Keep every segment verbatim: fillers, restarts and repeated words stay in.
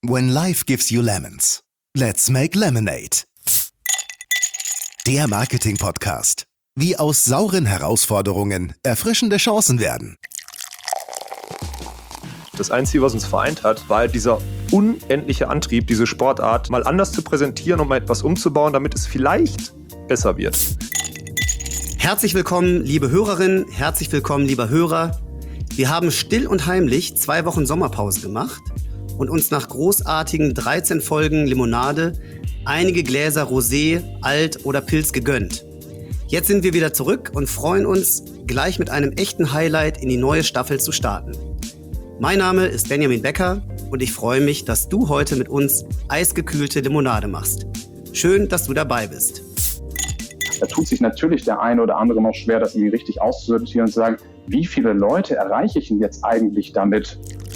When life gives you lemons, let's make lemonade. Der Marketing-Podcast. Wie aus sauren Herausforderungen erfrischende Chancen werden. Das Einzige, was uns vereint hat, war halt dieser unendliche Antrieb, diese Sportart mal anders zu präsentieren und mal etwas umzubauen, damit es vielleicht besser wird. Herzlich willkommen, liebe Hörerinnen, herzlich willkommen, lieber Hörer. Wir haben still und heimlich zwei Wochen Sommerpause gemacht und uns nach großartigen dreizehn Folgen Limonade einige Gläser Rosé, Alt oder Pilz gegönnt. Jetzt sind wir wieder zurück und freuen uns, gleich mit einem echten Highlight in die neue Staffel zu starten. Mein Name ist Benjamin Becker und ich freue mich, dass du heute mit uns eisgekühlte Limonade machst. Schön, dass du dabei bist. Da tut sich natürlich der eine oder andere noch schwer, das irgendwie richtig auszusortieren und zu sagen, wie viele Leute erreiche ich denn jetzt eigentlich damit?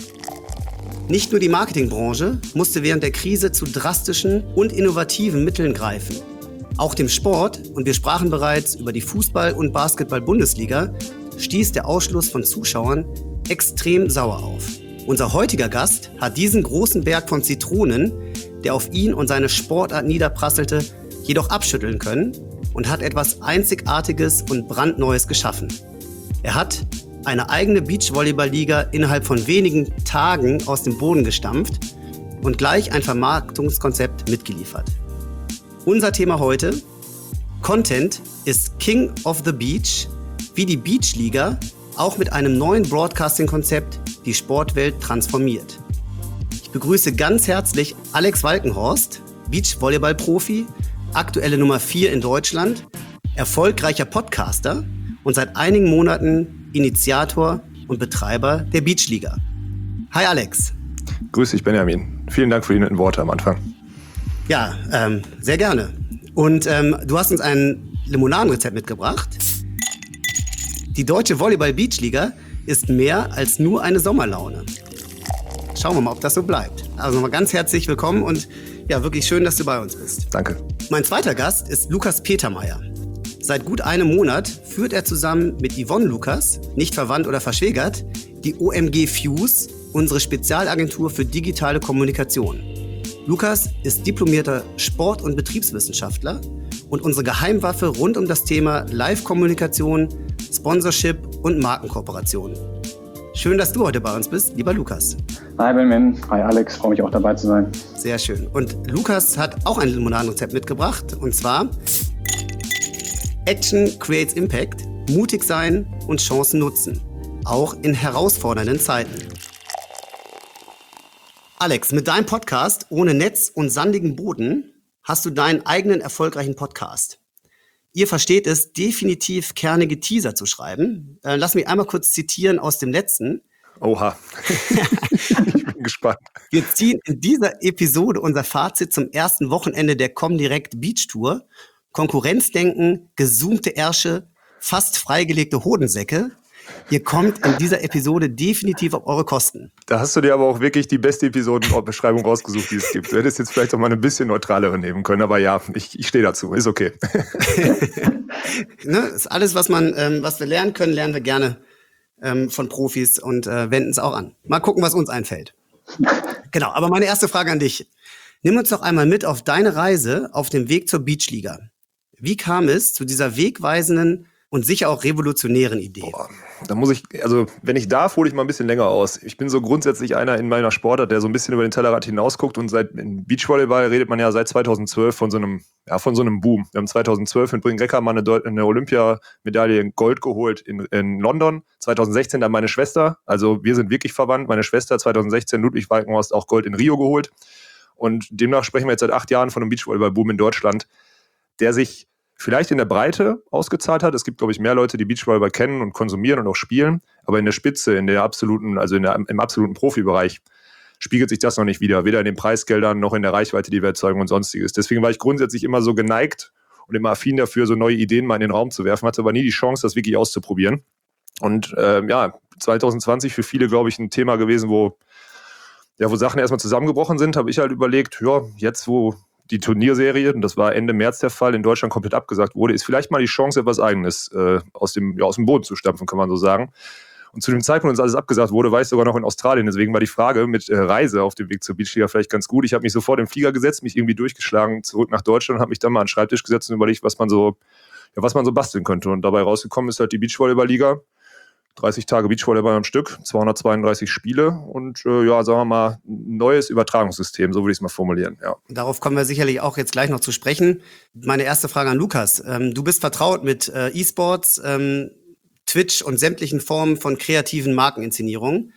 Nicht nur die Marketingbranche musste während der Krise zu drastischen und innovativen Mitteln greifen. Auch dem Sport, und wir sprachen bereits über die Fußball- und Basketball-Bundesliga, stieß der Ausschluss von Zuschauern extrem sauer auf. Unser heutiger Gast hat diesen großen Berg von Zitronen, der auf ihn und seine Sportart niederprasselte, jedoch abschütteln können und hat etwas Einzigartiges und Brandneues geschaffen. Er hat eine eigene Beachvolleyball-Liga innerhalb von wenigen Tagen aus dem Boden gestampft und gleich ein Vermarktungskonzept mitgeliefert. Unser Thema heute: Content ist King of the Beach, wie die Beachliga auch mit einem neuen Broadcasting-Konzept die Sportwelt transformiert. Ich begrüße ganz herzlich Alex Walkenhorst, Beachvolleyball-Profi, aktuelle Nummer vier in Deutschland, erfolgreicher Podcaster und seit einigen Monaten Initiator und Betreiber der Beachliga. Hi Alex. Grüß dich, Benjamin. Vielen Dank für die netten Worte am Anfang. Ja, ähm, sehr gerne. Und ähm, du hast uns ein Limonadenrezept mitgebracht. Die Deutsche Volleyball-Beachliga ist mehr als nur eine Sommerlaune. Schauen wir mal, ob das so bleibt. Also nochmal ganz herzlich willkommen und ja, wirklich schön, dass du bei uns bist. Danke. Mein zweiter Gast ist Lukas Petermeier. Seit gut einem Monat führt er zusammen mit Yvonne Lukas, nicht verwandt oder verschwägert, die O M G Fuse, unsere Spezialagentur für digitale Kommunikation. Lukas ist diplomierter Sport- und Betriebswissenschaftler und unsere Geheimwaffe rund um das Thema Live-Kommunikation, Sponsorship und Markenkooperation. Schön, dass du heute bei uns bist, lieber Lukas. Hi Benjamin, hi Alex, freue mich auch dabei zu sein. Sehr schön. Und Lukas hat auch ein Limonadenrezept mitgebracht, und zwar Action creates Impact, mutig sein und Chancen nutzen, auch in herausfordernden Zeiten. Alex, mit deinem Podcast Ohne Netz und sandigen Boden hast du deinen eigenen erfolgreichen Podcast. Ihr versteht es, definitiv kernige Teaser zu schreiben. Äh, lass mich einmal kurz zitieren aus dem letzten. Oha, ich bin gespannt. Wir ziehen in dieser Episode unser Fazit zum ersten Wochenende der Comdirect Beach Tour. Konkurrenzdenken, gezoomte Ärsche, fast freigelegte Hodensäcke. Ihr kommt in dieser Episode definitiv auf eure Kosten. Da hast du dir aber auch wirklich die beste Episodenbeschreibung rausgesucht, die es gibt. Du hättest jetzt vielleicht auch mal eine bisschen neutralere nehmen können, aber ja, ich, ich stehe dazu, ist okay. Ne, ist alles, was man, ähm, was wir lernen können, lernen wir gerne ähm, von Profis und äh, wenden es auch an. Mal gucken, was uns einfällt. Genau, aber meine erste Frage an dich. Nimm uns doch einmal mit auf deine Reise auf dem Weg zur Beachliga. Wie kam es zu dieser wegweisenden und sicher auch revolutionären Idee? Boah, da muss ich, also wenn ich darf, hole ich mal ein bisschen länger aus. Ich bin so grundsätzlich einer in meiner Sportart, der so ein bisschen über den Tellerrand hinausguckt, und seit im Beachvolleyball redet man ja seit zweitausendzwölf von so einem, ja, von so einem Boom. Wir haben zweitausendzwölf mit Brynn Reckermann eine, eine Olympiamedaille in Gold geholt in, in London. zweitausendsechzehn dann meine Schwester, also wir sind wirklich verwandt. Meine Schwester zweitausendsechzehn, Ludwig Walkenhorst, auch Gold in Rio geholt. Und demnach sprechen wir jetzt seit acht Jahren von einem Beachvolleyball-Boom in Deutschland, der sich vielleicht in der Breite ausgezahlt hat. Es gibt, glaube ich, mehr Leute, die Beachvolleyball kennen und konsumieren und auch spielen. Aber in der Spitze, in der absoluten, also in der, im absoluten Profibereich, spiegelt sich das noch nicht wieder. Weder in den Preisgeldern noch in der Reichweite, die wir erzeugen und sonstiges. Deswegen war ich grundsätzlich immer so geneigt und immer affin dafür, so neue Ideen mal in den Raum zu werfen. Hatte aber nie die Chance, das wirklich auszuprobieren. Und äh, ja, zwanzig zwanzig für viele, glaube ich, ein Thema gewesen, wo, ja, wo Sachen erstmal zusammengebrochen sind, habe ich halt überlegt, ja, jetzt wo die Turnierserie, und das war Ende März der Fall, in Deutschland komplett abgesagt wurde, ist vielleicht mal die Chance, etwas Eigenes äh, aus dem, ja, aus dem Boden zu stampfen, kann man so sagen. Und zu dem Zeitpunkt, als alles abgesagt wurde, war ich sogar noch in Australien. Deswegen war die Frage mit äh, Reise auf dem Weg zur Beachliga vielleicht ganz gut. Ich habe mich sofort im Flieger gesetzt, mich irgendwie durchgeschlagen, zurück nach Deutschland und habe mich dann mal an den Schreibtisch gesetzt und überlegt, was man so, ja, was man so basteln könnte. Und dabei rausgekommen ist halt die Beachvolleyball-Liga. dreißig Tage Beachvolleyball am Stück, zweihundertzweiunddreißig Spiele und äh, ja, sagen wir mal, ein neues Übertragungssystem, so würde ich es mal formulieren. Ja. Darauf kommen wir sicherlich auch jetzt gleich noch zu sprechen. Meine erste Frage an Lukas. Ähm, du bist vertraut mit äh, E-Sports, ähm, Twitch und sämtlichen Formen von kreativen Markeninszenierungen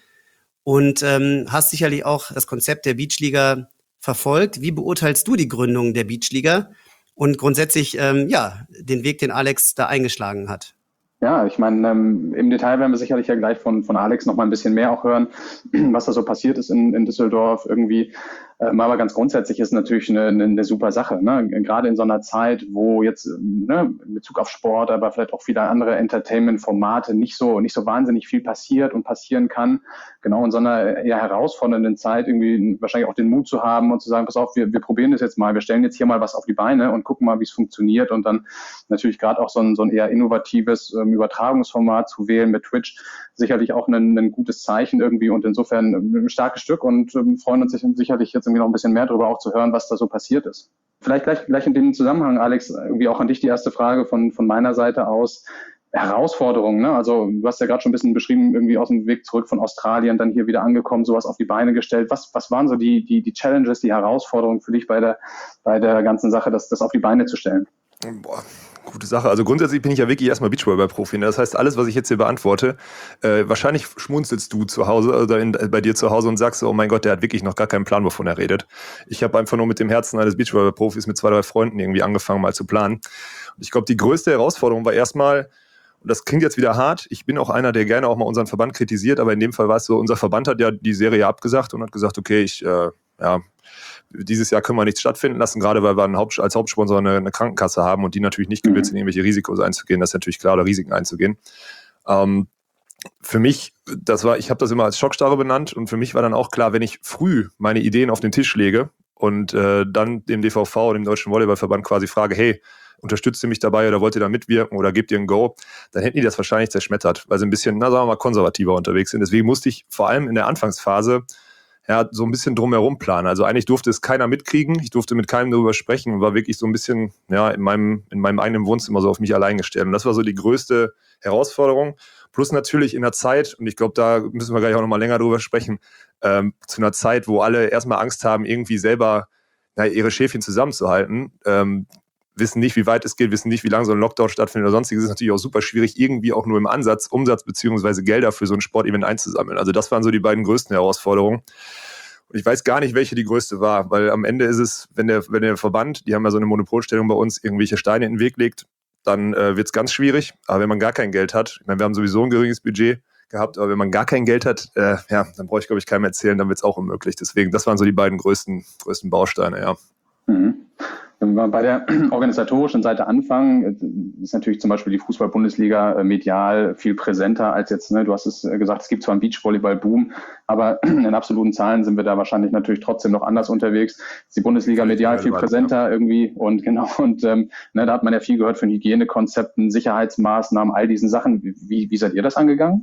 und ähm, hast sicherlich auch das Konzept der Beachliga verfolgt. Wie beurteilst du die Gründung der Beachliga und grundsätzlich ähm, ja den Weg, den Alex da eingeschlagen hat? Ja, ich meine, ähm, im Detail werden wir sicherlich ja gleich von, von Alex noch mal ein bisschen mehr auch hören, was da so passiert ist in, in Düsseldorf irgendwie. Ähm, aber ganz grundsätzlich ist natürlich eine, eine, eine super Sache, ne? Gerade in so einer Zeit, wo jetzt ne, in Bezug auf Sport, aber vielleicht auch viele andere Entertainment-Formate nicht so nicht so wahnsinnig viel passiert und passieren kann. Genau in so einer eher herausfordernden Zeit irgendwie wahrscheinlich auch den Mut zu haben und zu sagen, pass auf, wir, wir probieren das jetzt mal, wir stellen jetzt hier mal was auf die Beine und gucken mal, wie es funktioniert und dann natürlich gerade auch so ein, so ein eher innovatives ähm, Übertragungsformat zu wählen mit Twitch, sicherlich auch ein, ein gutes Zeichen irgendwie und insofern ein starkes Stück und ähm, freuen uns sicherlich jetzt irgendwie noch ein bisschen mehr darüber auch zu hören, was da so passiert ist. Vielleicht gleich, gleich in dem Zusammenhang, Alex, irgendwie auch an dich die erste Frage von, von meiner Seite aus. Herausforderungen, ne? Also du hast ja gerade schon ein bisschen beschrieben, irgendwie aus dem Weg zurück von Australien, dann hier wieder angekommen, sowas auf die Beine gestellt. Was, was waren so die, die, die Challenges, die Herausforderungen für dich bei der, bei der ganzen Sache, das, das auf die Beine zu stellen? Boah, gute Sache. Also grundsätzlich bin ich ja wirklich erstmal Beachvolleyball-Profi. Ne? Das heißt, alles, was ich jetzt hier beantworte, äh, wahrscheinlich schmunzelst du zu Hause oder in, bei dir zu Hause und sagst, oh mein Gott, der hat wirklich noch gar keinen Plan, wovon er redet. Ich habe einfach nur mit dem Herzen eines Beachvolleyball-Profis mit zwei, drei Freunden irgendwie angefangen, mal zu planen. Und ich glaube, die größte Herausforderung war erstmal, und das klingt jetzt wieder hart, ich bin auch einer, der gerne auch mal unseren Verband kritisiert, aber in dem Fall war es so, unser Verband hat ja die Serie abgesagt und hat gesagt, okay, ich, äh, ja, dieses Jahr können wir nichts stattfinden lassen, gerade weil wir einen Haupt, als Hauptsponsor eine, eine Krankenkasse haben und die natürlich nicht gewillt sind, irgendwelche Risikos einzugehen. Das ist natürlich klar, oder Risiken einzugehen. Ähm, für mich, das war, ich habe das immer als Schockstarre benannt und für mich war dann auch klar, wenn ich früh meine Ideen auf den Tisch lege und äh, dann dem D V V, dem Deutschen Volleyballverband quasi frage, hey, unterstützt ihr mich dabei oder wollt ihr da mitwirken oder gebt ihr ein Go, dann hätten die das wahrscheinlich zerschmettert, weil sie ein bisschen, na sagen wir mal, konservativer unterwegs sind. Deswegen musste ich vor allem in der Anfangsphase ja, so ein bisschen drumherum planen. Also eigentlich durfte es keiner mitkriegen. Ich durfte mit keinem darüber sprechen und war wirklich so ein bisschen ja, in meinem, in meinem eigenen Wohnzimmer so auf mich allein gestellt. Und das war so die größte Herausforderung. Plus natürlich in der Zeit, und ich glaube, da müssen wir gleich auch nochmal länger drüber sprechen, ähm, zu einer Zeit, wo alle erstmal Angst haben, irgendwie selber na, ihre Schäfchen zusammenzuhalten, ähm, wissen nicht, wie weit es geht, wissen nicht, wie lange so ein Lockdown stattfindet oder sonstiges, ist natürlich auch super schwierig, irgendwie auch nur im Ansatz Umsatz bzw. Gelder für so ein Sportevent einzusammeln. Also das waren so die beiden größten Herausforderungen. Und ich weiß gar nicht, welche die größte war, weil am Ende ist es, wenn der, wenn der Verband, die haben ja so eine Monopolstellung bei uns, irgendwelche Steine in den Weg legt, dann äh, wird es ganz schwierig. Aber wenn man gar kein Geld hat, ich meine, wir haben sowieso ein geringes Budget gehabt, aber wenn man gar kein Geld hat, äh, ja, dann brauche ich, glaube ich, keinem erzählen, dann wird es auch unmöglich. Deswegen, das waren so die beiden größten, größten Bausteine, ja. Mhm. Wenn wir bei der organisatorischen Seite anfangen, ist natürlich zum Beispiel die Fußball-Bundesliga medial viel präsenter als jetzt, ne, du hast es gesagt, es gibt zwar einen Beachvolleyball-Boom, aber in absoluten Zahlen sind wir da wahrscheinlich natürlich trotzdem noch anders unterwegs. Ist die Bundesliga medial viel präsenter irgendwie und genau, und ähm, ne, da hat man ja viel gehört von Hygienekonzepten, Sicherheitsmaßnahmen, all diesen Sachen. Wie, wie seid ihr das angegangen?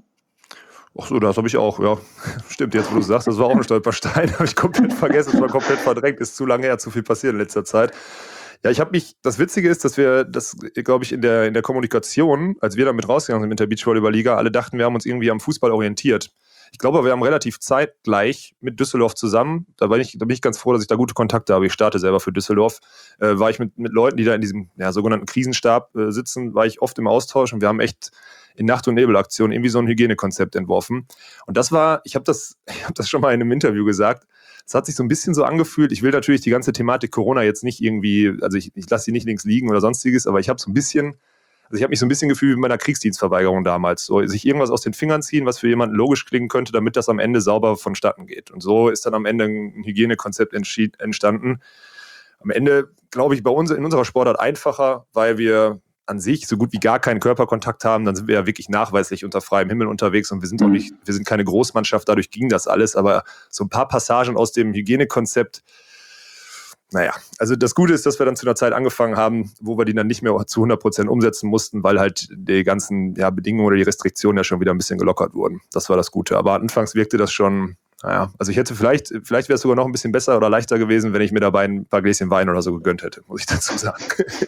Ach so, das habe ich auch, ja. Stimmt, jetzt wo du sagst, das war auch ein Stolperstein, habe ich komplett vergessen, das war komplett verdrängt, ist zu lange her, zu viel passiert in letzter Zeit. Ja, ich habe mich, das Witzige ist, dass wir das, glaube ich, in der, in der Kommunikation, als wir damit rausgegangen sind mit der Beachvolleyball-Liga, alle dachten, wir haben uns irgendwie am Fußball orientiert. Ich glaube, wir haben relativ zeitgleich mit Düsseldorf zusammen, da bin ich, da bin ich ganz froh, dass ich da gute Kontakte habe, ich starte selber für Düsseldorf, äh, war ich mit, mit Leuten, die da in diesem ja, sogenannten Krisenstab äh, sitzen, war ich oft im Austausch und wir haben echt in Nacht- und Nebelaktion irgendwie so ein Hygienekonzept entworfen. Und das war, ich habe das, ich habe das schon mal in einem Interview gesagt, es hat sich so ein bisschen so angefühlt, ich will natürlich die ganze Thematik Corona jetzt nicht irgendwie, also ich, ich lasse sie nicht links liegen oder sonstiges, aber ich habe so ein bisschen, also ich habe mich so ein bisschen gefühlt wie bei meiner Kriegsdienstverweigerung damals, so sich irgendwas aus den Fingern ziehen, was für jemanden logisch klingen könnte, damit das am Ende sauber vonstatten geht. Und so ist dann am Ende ein Hygienekonzept entstanden. Am Ende, glaube ich, bei uns in unserer Sportart einfacher, weil wir an sich so gut wie gar keinen Körperkontakt haben, dann sind wir ja wirklich nachweislich unter freiem Himmel unterwegs und wir sind auch nicht, wir sind keine Großmannschaft, dadurch ging das alles, aber so ein paar Passagen aus dem Hygienekonzept, naja, also das Gute ist, dass wir dann zu einer Zeit angefangen haben, wo wir die dann nicht mehr zu hundert Prozent umsetzen mussten, weil halt die ganzen ja, Bedingungen oder die Restriktionen ja schon wieder ein bisschen gelockert wurden. Das war das Gute. Aber anfangs wirkte das schon, naja, also ich hätte vielleicht, vielleicht wäre es sogar noch ein bisschen besser oder leichter gewesen, wenn ich mir dabei ein paar Gläschen Wein oder so gegönnt hätte, muss ich dazu sagen.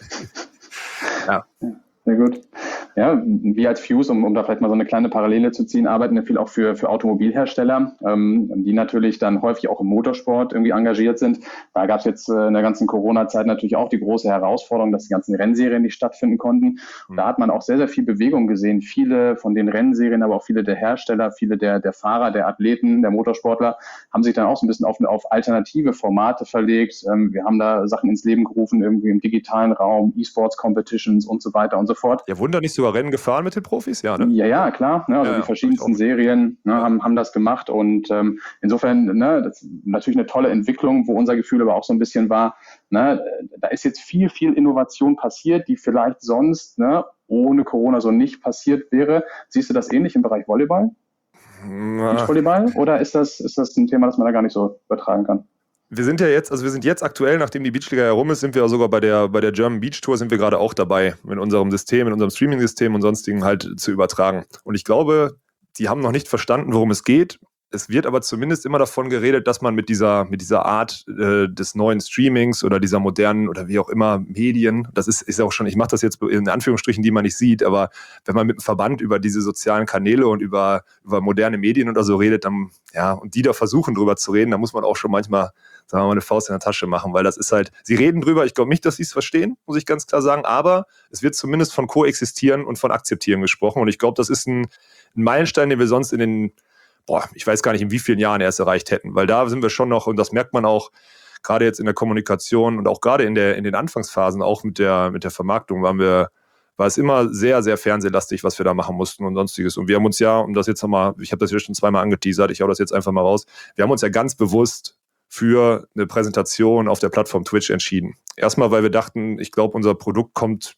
Ja. Sehr gut. Ja, wir als Fuse, um, um da vielleicht mal so eine kleine Parallele zu ziehen, arbeiten ja viel auch für, für Automobilhersteller, ähm, die natürlich dann häufig auch im Motorsport irgendwie engagiert sind. Da gab es jetzt äh, in der ganzen Corona-Zeit natürlich auch die große Herausforderung, dass die ganzen Rennserien nicht stattfinden konnten. Mhm. Da hat man auch sehr, sehr viel Bewegung gesehen. Viele von den Rennserien, aber auch viele der Hersteller, viele der, der Fahrer, der Athleten, der Motorsportler haben sich dann auch so ein bisschen auf, auf alternative Formate verlegt. Ähm, wir haben da Sachen ins Leben gerufen, irgendwie im digitalen Raum, E-Sports-Competitions und so weiter und so fort. Ja, Wunder, nicht sogar Rennen gefahren mit den Profis? Ja, ne? Ja, ja, klar. Ne, also ja, die verschiedensten Serien ne, ja. haben, haben das gemacht und ähm, insofern ne, das ist natürlich eine tolle Entwicklung, wo unser Gefühl aber auch so ein bisschen war, ne, da ist jetzt viel, viel Innovation passiert, die vielleicht sonst ne, ohne Corona so nicht passiert wäre. Siehst du das ähnlich im Bereich Volleyball? Beachvolleyball? Oder ist das, ist das ein Thema, das man da gar nicht so übertragen kann? Wir sind ja jetzt, also wir sind jetzt aktuell, nachdem die Beachliga herum ist, sind wir ja sogar bei der, bei der German Beach Tour sind wir gerade auch dabei, in unserem System, in unserem Streaming-System und sonstigen halt zu übertragen. Und ich glaube, die haben noch nicht verstanden, worum es geht. Es wird aber zumindest immer davon geredet, dass man mit dieser, mit dieser Art äh, des neuen Streamings oder dieser modernen oder wie auch immer Medien, das ist, ist auch schon, ich mache das jetzt in Anführungsstrichen, die man nicht sieht, aber wenn man mit dem Verband über diese sozialen Kanäle und über, über moderne Medien oder so redet, dann, ja, und die da versuchen drüber zu reden, dann muss man auch schon manchmal, sagen wir mal, eine Faust in der Tasche machen, weil das ist halt, sie reden drüber, ich glaube nicht, dass sie es verstehen, muss ich ganz klar sagen, aber es wird zumindest von Koexistieren und von Akzeptieren gesprochen und ich glaube, das ist ein, ein Meilenstein, den wir sonst in den Boah, ich weiß gar nicht, in wie vielen Jahren erst erreicht hätten, weil da sind wir schon noch, und das merkt man auch, gerade jetzt in der Kommunikation und auch gerade in, der, in den Anfangsphasen, auch mit der, mit der Vermarktung, waren wir, war es immer sehr, sehr fernsehlastig, was wir da machen mussten und sonstiges. Und wir haben uns ja, um das jetzt nochmal, ich habe das hier schon zweimal angeteasert, ich hau das jetzt einfach mal raus, wir haben uns ja ganz bewusst für eine Präsentation auf der Plattform Twitch entschieden. Erstmal, weil wir dachten, ich glaube, unser Produkt kommt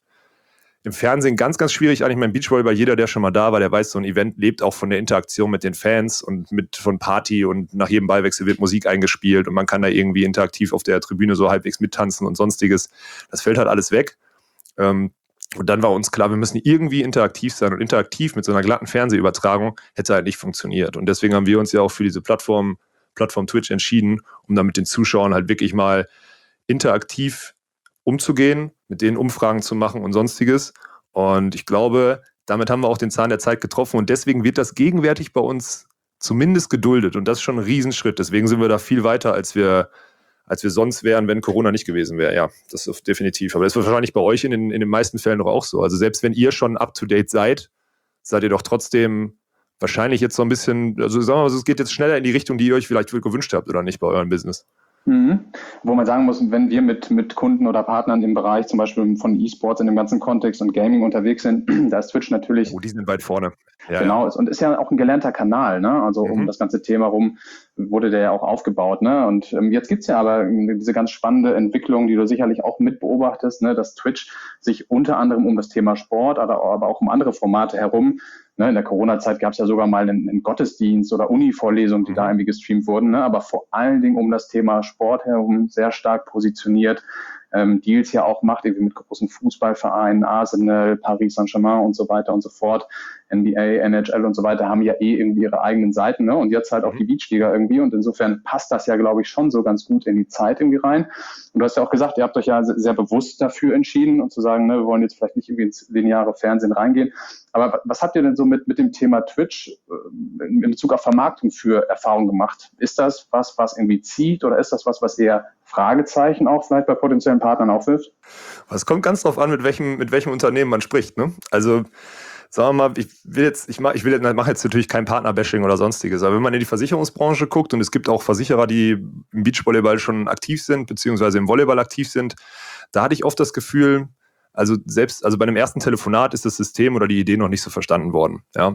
im Fernsehen ganz, ganz schwierig eigentlich. Mein Beachvolleyball, jeder, der schon mal da war, der weiß, so ein Event lebt auch von der Interaktion mit den Fans und mit von Party und nach jedem Ballwechsel wird Musik eingespielt und man kann da irgendwie interaktiv auf der Tribüne so halbwegs mittanzen und sonstiges. Das fällt halt alles weg. Ähm, und dann war uns klar, wir müssen irgendwie interaktiv sein und interaktiv mit so einer glatten Fernsehübertragung hätte halt nicht funktioniert. Und deswegen haben wir uns ja auch für diese Plattform, Plattform Twitch entschieden, um dann mit den Zuschauern halt wirklich mal interaktiv umzugehen, mit denen Umfragen zu machen und sonstiges. Und ich glaube, damit haben wir auch den Zahn der Zeit getroffen und deswegen wird das gegenwärtig bei uns zumindest geduldet und das ist schon ein Riesenschritt. Deswegen sind wir da viel weiter, als wir, als wir sonst wären, wenn Corona nicht gewesen wäre. Ja, das ist definitiv. Aber das wird wahrscheinlich bei euch in den, in den meisten Fällen doch auch so. Also selbst wenn ihr schon up-to-date seid, seid ihr doch trotzdem wahrscheinlich jetzt so ein bisschen, also sagen wir mal, es geht jetzt schneller in die Richtung, die ihr euch vielleicht gewünscht habt oder nicht bei eurem Business. Mhm. Wo man sagen muss, wenn wir mit, mit Kunden oder Partnern im Bereich zum Beispiel von E-Sports in dem ganzen Kontext und Gaming unterwegs sind, da ist Twitch natürlich... Oh, die sind weit vorne. Ja, genau, ja. Und ist ja auch ein gelernter Kanal, ne? Also um mhm. das ganze Thema rum wurde der ja auch aufgebaut, ne? Und ähm, jetzt gibt's ja aber diese ganz spannende Entwicklung, die du sicherlich auch mit beobachtest, ne? Dass Twitch sich unter anderem um das Thema Sport, aber, aber auch um andere Formate herum, ne? In der Corona-Zeit gab's ja sogar mal einen, einen Gottesdienst oder Uni-Vorlesungen, die mhm. da irgendwie gestreamt wurden, ne? Aber vor allen Dingen um das Thema Sport herum sehr stark positioniert. Ähm, Deals ja auch macht, irgendwie mit großen Fußballvereinen, Arsenal, Paris Saint-Germain und so weiter und so fort, N B A, N H L und so weiter, haben ja eh irgendwie ihre eigenen Seiten, ne? Und jetzt halt auch die Beachliga irgendwie und insofern passt das ja, glaube ich, schon so ganz gut in die Zeit irgendwie rein. Und du hast ja auch gesagt, ihr habt euch ja sehr bewusst dafür entschieden und zu sagen, ne, wir wollen jetzt vielleicht nicht irgendwie ins lineare Fernsehen reingehen. Aber was habt ihr denn so mit, mit dem Thema Twitch in Bezug auf Vermarktung für Erfahrungen gemacht? Ist das was, was irgendwie zieht oder ist das was, was eher Fragezeichen auch vielleicht bei potenziellen Partnern aufwirft? Es kommt ganz drauf an, mit welchem, mit welchem Unternehmen man spricht, ne? Also sagen wir mal, ich will jetzt, ich mache ich will, mache jetzt natürlich kein Partnerbashing oder sonstiges, aber wenn man in die Versicherungsbranche guckt und es gibt auch Versicherer, die im Beachvolleyball schon aktiv sind, beziehungsweise im Volleyball aktiv sind, da hatte ich oft das Gefühl, also selbst, also bei einem ersten Telefonat ist das System oder die Idee noch nicht so verstanden worden, ja.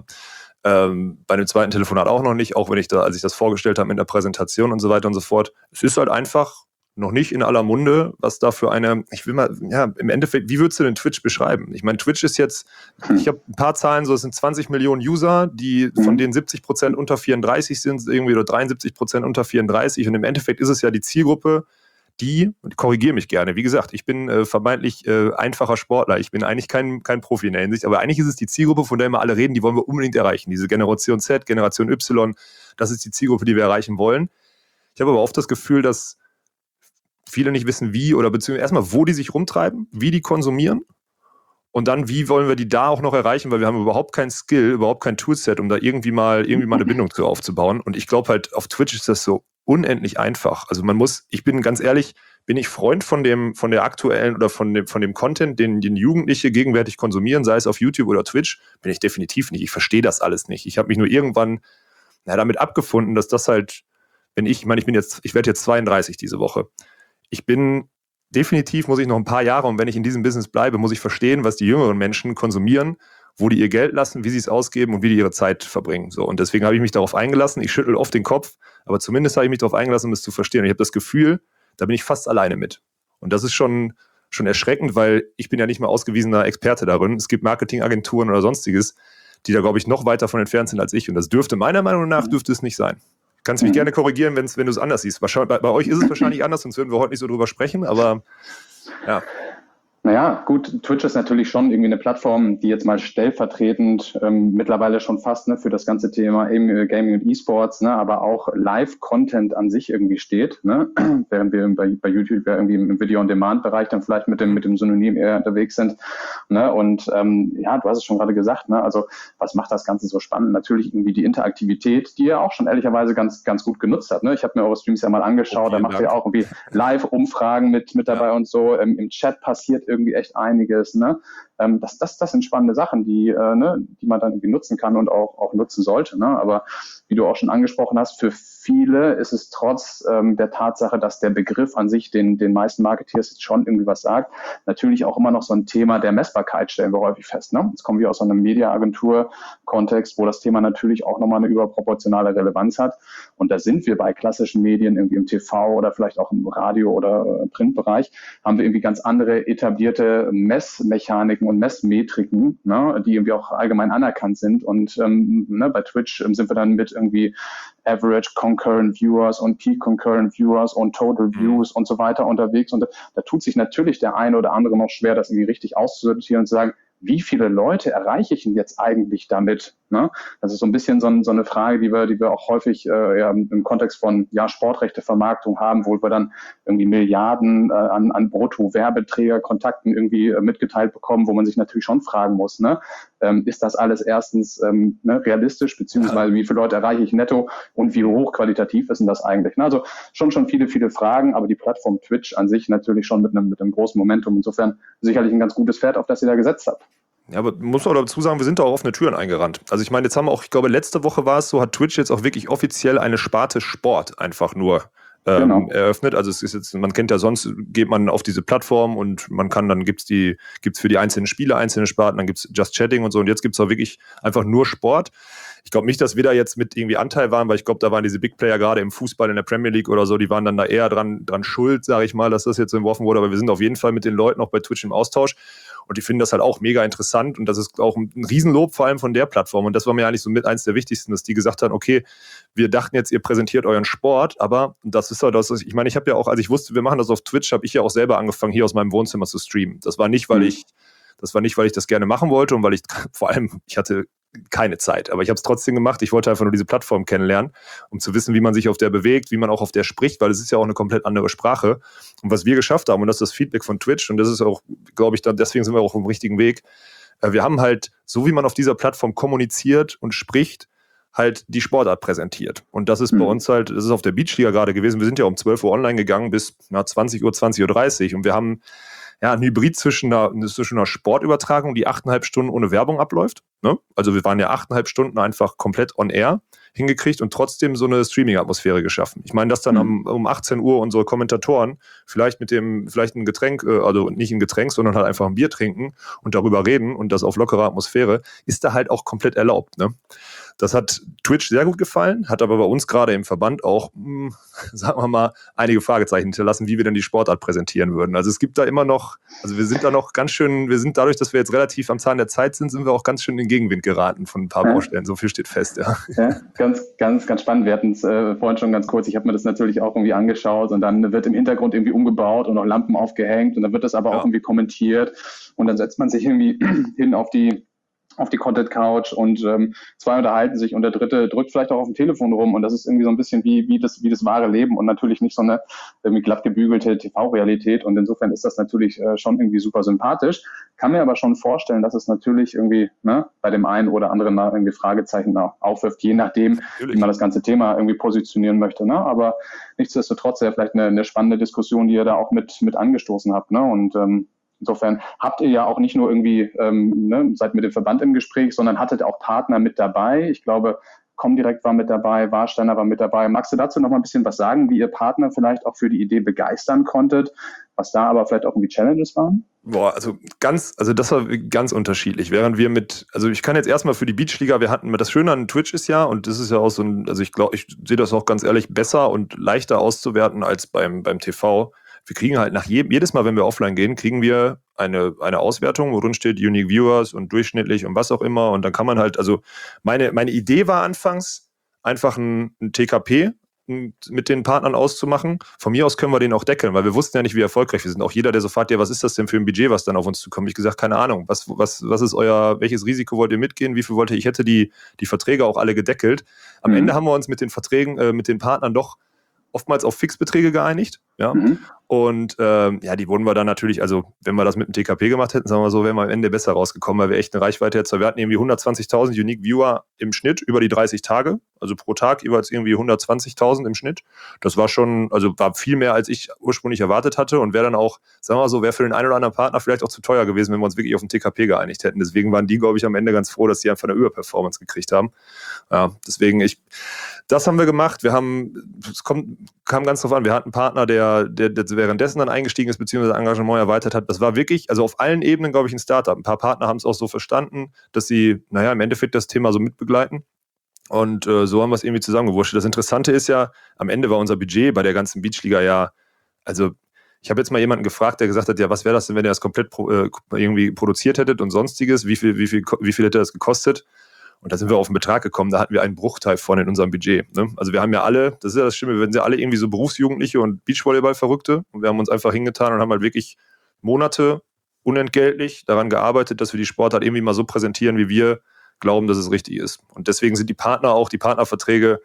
Ähm, bei dem zweiten Telefonat auch noch nicht, auch wenn ich da, als ich das vorgestellt habe mit der Präsentation und so weiter und so fort. Es ist halt einfach noch nicht in aller Munde, was da für eine, ich will mal, ja, im Endeffekt, wie würdest du denn Twitch beschreiben? Ich meine, Twitch ist jetzt, ich habe ein paar Zahlen, so es sind zwanzig Millionen User, die von denen siebzig Prozent unter vierunddreißig sind, irgendwie oder dreiundsiebzig Prozent unter vierunddreißig und im Endeffekt ist es ja die Zielgruppe die, und korrigiere mich gerne, wie gesagt, ich bin äh, vermeintlich äh, einfacher Sportler, ich bin eigentlich kein, kein Profi in der Hinsicht, aber eigentlich ist es die Zielgruppe, von der immer alle reden, die wollen wir unbedingt erreichen. Diese Generation Z, Generation Y, das ist die Zielgruppe, die wir erreichen wollen. Ich habe aber oft das Gefühl, dass viele nicht wissen, wie oder beziehungsweise erstmal, wo die sich rumtreiben, wie die konsumieren und dann, wie wollen wir die da auch noch erreichen, weil wir haben überhaupt kein Skill, überhaupt kein Toolset, um da irgendwie mal, irgendwie mal eine Bindung zu aufzubauen. Und ich glaube halt, auf Twitch ist das so unendlich einfach. Also man muss, ich bin ganz ehrlich, bin ich Freund von dem, von der aktuellen oder von dem, von dem Content, den, den Jugendliche gegenwärtig konsumieren, sei es auf YouTube oder Twitch, bin ich definitiv nicht. Ich verstehe das alles nicht. Ich habe mich nur irgendwann ja, damit abgefunden, dass das halt, wenn ich, ich meine, ich bin jetzt, ich werde jetzt zweiunddreißig diese Woche. Ich bin definitiv, muss ich noch ein paar Jahre, und wenn ich in diesem Business bleibe, muss ich verstehen, was die jüngeren Menschen konsumieren, wo die ihr Geld lassen, wie sie es ausgeben und wie die ihre Zeit verbringen. So, und deswegen habe ich mich darauf eingelassen. Ich schüttel oft den Kopf, aber zumindest habe ich mich darauf eingelassen, um es zu verstehen. Und ich habe das Gefühl, da bin ich fast alleine mit. Und das ist schon, schon erschreckend, weil ich bin ja nicht mal ausgewiesener Experte darin. Es gibt Marketingagenturen oder sonstiges, die da, glaube ich, noch weiter von entfernt sind als ich. Und das dürfte meiner Meinung nach, dürfte es nicht sein. Kannst mich mhm. gerne korrigieren, wenn's, wenn du es anders siehst. Wahrscheinlich, bei, bei euch ist es wahrscheinlich anders, sonst würden wir heute nicht so drüber sprechen, aber ja. Naja, gut, Twitch ist natürlich schon irgendwie eine Plattform, die jetzt mal stellvertretend ähm, mittlerweile schon fast ne, für das ganze Thema eben, Gaming und E-Sports, ne, aber auch Live-Content an sich irgendwie steht, ne, während wir bei, bei YouTube ja irgendwie im Video-on-Demand-Bereich dann vielleicht mit dem, mit dem Synonym eher unterwegs sind. Ne, und ähm, ja, du hast es schon gerade gesagt, ne, also was macht das Ganze so spannend? Natürlich irgendwie die Interaktivität, die er auch schon ehrlicherweise ganz, ganz gut genutzt hat. Ne? Ich habe mir eure Streams ja mal angeschaut, okay, da macht ihr auch irgendwie Live-Umfragen mit, mit dabei ja. und so. Ähm, im Chat passiert irgendwie irgendwie echt einiges, ne? Ähm, das, das, das sind spannende Sachen, die, äh, ne, die man dann irgendwie nutzen kann und auch, auch nutzen sollte, ne? Aber wie du auch schon angesprochen hast, für viele ist es trotz ähm, der Tatsache, dass der Begriff an sich den, den meisten Marketeers jetzt schon irgendwie was sagt, natürlich auch immer noch so ein Thema der Messbarkeit, stellen wir häufig fest, ne? Jetzt kommen wir aus so einem Media-Agentur-Kontext, wo das Thema natürlich auch nochmal eine überproportionale Relevanz hat. Und da sind wir bei klassischen Medien, irgendwie im T V oder vielleicht auch im Radio- oder äh, Printbereich, haben wir irgendwie ganz andere etablierte Messmechaniken und Messmetriken, ne, die irgendwie auch allgemein anerkannt sind. Und ähm, ne, bei Twitch ähm, sind wir dann mit irgendwie Average Concurrent Viewers und Peak Concurrent Viewers und Total Views und so weiter unterwegs. Und da, da tut sich natürlich der eine oder andere noch schwer, das irgendwie richtig auszusortieren und zu sagen, wie viele Leute erreiche ich denn jetzt eigentlich damit? Ne? Das ist so ein bisschen so, ein, so eine Frage, die wir, die wir auch häufig äh, ja, im Kontext von ja, Sportrechtevermarktung haben, wo wir dann irgendwie Milliarden äh, an, an Brutto-Werbeträgerkontakten irgendwie äh, mitgeteilt bekommen, wo man sich natürlich schon fragen muss, ne? ähm, ist das alles erstens ähm, ne, realistisch, beziehungsweise wie viele Leute erreiche ich netto und wie hochqualitativ ist denn das eigentlich? Ne? Also schon schon viele, viele Fragen, aber die Plattform Twitch an sich natürlich schon mit einem, mit einem großen Momentum. Insofern sicherlich ein ganz gutes Pferd, auf das ihr da gesetzt habt. Ja, aber muss man dazu sagen, wir sind da auch offene Türen eingerannt. Also ich meine, jetzt haben wir auch, ich glaube, letzte Woche war es so, hat Twitch jetzt auch wirklich offiziell eine Sparte Sport einfach nur ähm, genau. eröffnet. Also es ist jetzt, man kennt ja sonst, geht man auf diese Plattform und man kann, dann gibt's die, gibt's für die einzelnen Spiele einzelne Sparten, dann gibt's Just Chatting und so, und jetzt gibt's auch wirklich einfach nur Sport. Ich glaube nicht, dass wir da jetzt mit irgendwie Anteil waren, weil ich glaube, da waren diese Big Player gerade im Fußball in der Premier League oder so, die waren dann da eher dran, dran schuld, sage ich mal, dass das jetzt so entworfen wurde, aber wir sind auf jeden Fall mit den Leuten auch bei Twitch im Austausch. Und die finden das halt auch mega interessant, und das ist auch ein Riesenlob vor allem von der Plattform. Und das war mir eigentlich so mit eins der wichtigsten, dass die gesagt haben, okay, wir dachten jetzt, ihr präsentiert euren Sport, aber das ist halt das, ich meine, ich habe ja auch, als ich wusste, wir machen das auf Twitch, habe ich ja auch selber angefangen, hier aus meinem Wohnzimmer zu streamen. Das war nicht, weil ich, das war nicht, weil ich das gerne machen wollte und weil ich, vor allem, ich hatte keine Zeit, aber ich habe es trotzdem gemacht. Ich wollte einfach nur diese Plattform kennenlernen, um zu wissen, wie man sich auf der bewegt, wie man auch auf der spricht, weil es ist ja auch eine komplett andere Sprache. Und was wir geschafft haben, und das ist das Feedback von Twitch, und das ist auch, glaube ich, dann, deswegen sind wir auch auf dem richtigen Weg. Wir haben halt, so wie man auf dieser Plattform kommuniziert und spricht, halt die Sportart präsentiert. Und das ist mhm. bei uns halt, das ist auf der Beachliga gerade gewesen. Wir sind ja um zwölf Uhr online gegangen bis na, zwanzig Uhr, zwanzig Uhr dreißig, und wir haben ja, ein Hybrid zwischen einer, zwischen einer Sportübertragung, die achteinhalb Stunden ohne Werbung abläuft. Ne? Also wir waren ja achteinhalb Stunden einfach komplett on air hingekriegt und trotzdem so eine Streaming-Atmosphäre geschaffen. Ich meine, dass dann mhm. am, um achtzehn Uhr unsere Kommentatoren vielleicht mit dem, vielleicht ein Getränk, also nicht ein Getränk, sondern halt einfach ein Bier trinken und darüber reden und das auf lockere Atmosphäre, ist da halt auch komplett erlaubt. Ne? Das hat Twitch sehr gut gefallen, hat aber bei uns gerade im Verband auch, mh, sagen wir mal, einige Fragezeichen hinterlassen, wie wir denn die Sportart präsentieren würden. Also es gibt da immer noch, also wir sind da noch ganz schön, wir sind dadurch, dass wir jetzt relativ am Zahn der Zeit sind, sind wir auch ganz schön in den Gegenwind geraten von ein paar ja. Baustellen. So viel steht fest, ja. Ja, ganz, ganz, ganz spannend. Wir hatten es äh, vorhin schon ganz kurz, ich habe mir das natürlich auch irgendwie angeschaut und dann wird im Hintergrund irgendwie umgebaut und noch Lampen aufgehängt und dann wird das aber ja. auch irgendwie kommentiert und dann setzt man sich irgendwie hin auf die auf die Content Couch und ähm, zwei unterhalten sich und der dritte drückt vielleicht auch auf dem Telefon rum und das ist irgendwie so ein bisschen wie wie das wie das wahre Leben und natürlich nicht so eine irgendwie glatt gebügelte T V-Realität und insofern ist das natürlich äh, schon irgendwie super sympathisch. Kann mir aber schon vorstellen, dass es natürlich irgendwie ne, bei dem einen oder anderen mal irgendwie Fragezeichen aufwirft, je nachdem, natürlich. Wie man das ganze Thema irgendwie positionieren möchte. Ne? Aber nichtsdestotrotz ja vielleicht eine, eine spannende Diskussion, die ihr da auch mit mit angestoßen habt. Ne? Und ähm, insofern habt ihr ja auch nicht nur irgendwie, ähm, ne, seid mit dem Verband im Gespräch, sondern hattet auch Partner mit dabei. Ich glaube, Comdirect war mit dabei, Warsteiner war mit dabei. Magst du dazu noch mal ein bisschen was sagen, wie ihr Partner vielleicht auch für die Idee begeistern konntet, was da aber vielleicht auch irgendwie Challenges waren? Boah, also ganz, also das war ganz unterschiedlich. Während wir mit, also ich kann jetzt erstmal für die Beachliga, wir hatten, das Schöne an Twitch ist ja, und das ist ja auch so ein, also ich glaube, ich sehe das auch ganz ehrlich besser und leichter auszuwerten als beim, beim T V. Wir kriegen halt nach jedem, jedes Mal, wenn wir offline gehen, kriegen wir eine, eine Auswertung, wo drin steht Unique Viewers und durchschnittlich und was auch immer. Und dann kann man halt, also meine, meine Idee war anfangs, einfach ein, ein T K P mit den Partnern auszumachen. Von mir aus können wir den auch deckeln, weil wir wussten ja nicht, wie erfolgreich wir sind. Auch jeder, der so fragt, ja, was ist das denn für ein Budget, was dann auf uns zukommt? Ich gesagt, keine Ahnung. Was, was, was ist euer, welches Risiko wollt ihr mitgehen? Wie viel wollt ihr? Ich hätte die, die Verträge auch alle gedeckelt. Am mhm. Ende haben wir uns mit den Verträgen, äh, mit den Partnern doch oftmals auf Fixbeträge geeinigt, ja, mhm. und ähm, ja, die wurden wir dann natürlich, also wenn wir das mit dem T K P gemacht hätten, sagen wir so, wären wir am Ende besser rausgekommen, weil wir echt eine Reichweite jetzt, wir hatten irgendwie hundertzwanzigtausend Unique Viewer im Schnitt über die dreißig Tage, also pro Tag jeweils irgendwie hundertzwanzigtausend im Schnitt, das war schon, also war viel mehr, als ich ursprünglich erwartet hatte und wäre dann auch, sagen wir so, wäre für den einen oder anderen Partner vielleicht auch zu teuer gewesen, wenn wir uns wirklich auf den T K P geeinigt hätten, deswegen waren die, glaube ich, am Ende ganz froh, dass sie einfach eine Überperformance gekriegt haben, ja, deswegen ich, das haben wir gemacht, wir haben, es kommt, kam ganz drauf an, wir hatten einen Partner, der, der, der währenddessen dann eingestiegen ist, beziehungsweise Engagement erweitert hat. Das war wirklich, also auf allen Ebenen, glaube ich, ein Startup. Ein paar Partner haben es auch so verstanden, dass sie, naja, im Endeffekt das Thema so mitbegleiten. Und äh, so haben wir es irgendwie zusammengewurschtelt. Das Interessante ist ja, am Ende war unser Budget bei der ganzen Beachliga ja, also ich habe jetzt mal jemanden gefragt, der gesagt hat, ja, was wäre das denn, wenn ihr das komplett pro, äh, irgendwie produziert hättet und sonstiges? Wie viel, wie viel, wie viel hätte das gekostet? Und da sind wir auf einen Betrag gekommen, da hatten wir einen Bruchteil von in unserem Budget. Ne? Also wir haben ja alle, das ist ja das Schlimme, wir sind ja alle irgendwie so Berufsjugendliche und Beachvolleyball-Verrückte und wir haben uns einfach hingetan und haben halt wirklich Monate unentgeltlich daran gearbeitet, dass wir die Sportart irgendwie mal so präsentieren, wie wir glauben, dass es richtig ist. Und deswegen sind die Partner auch, die Partnerverträge,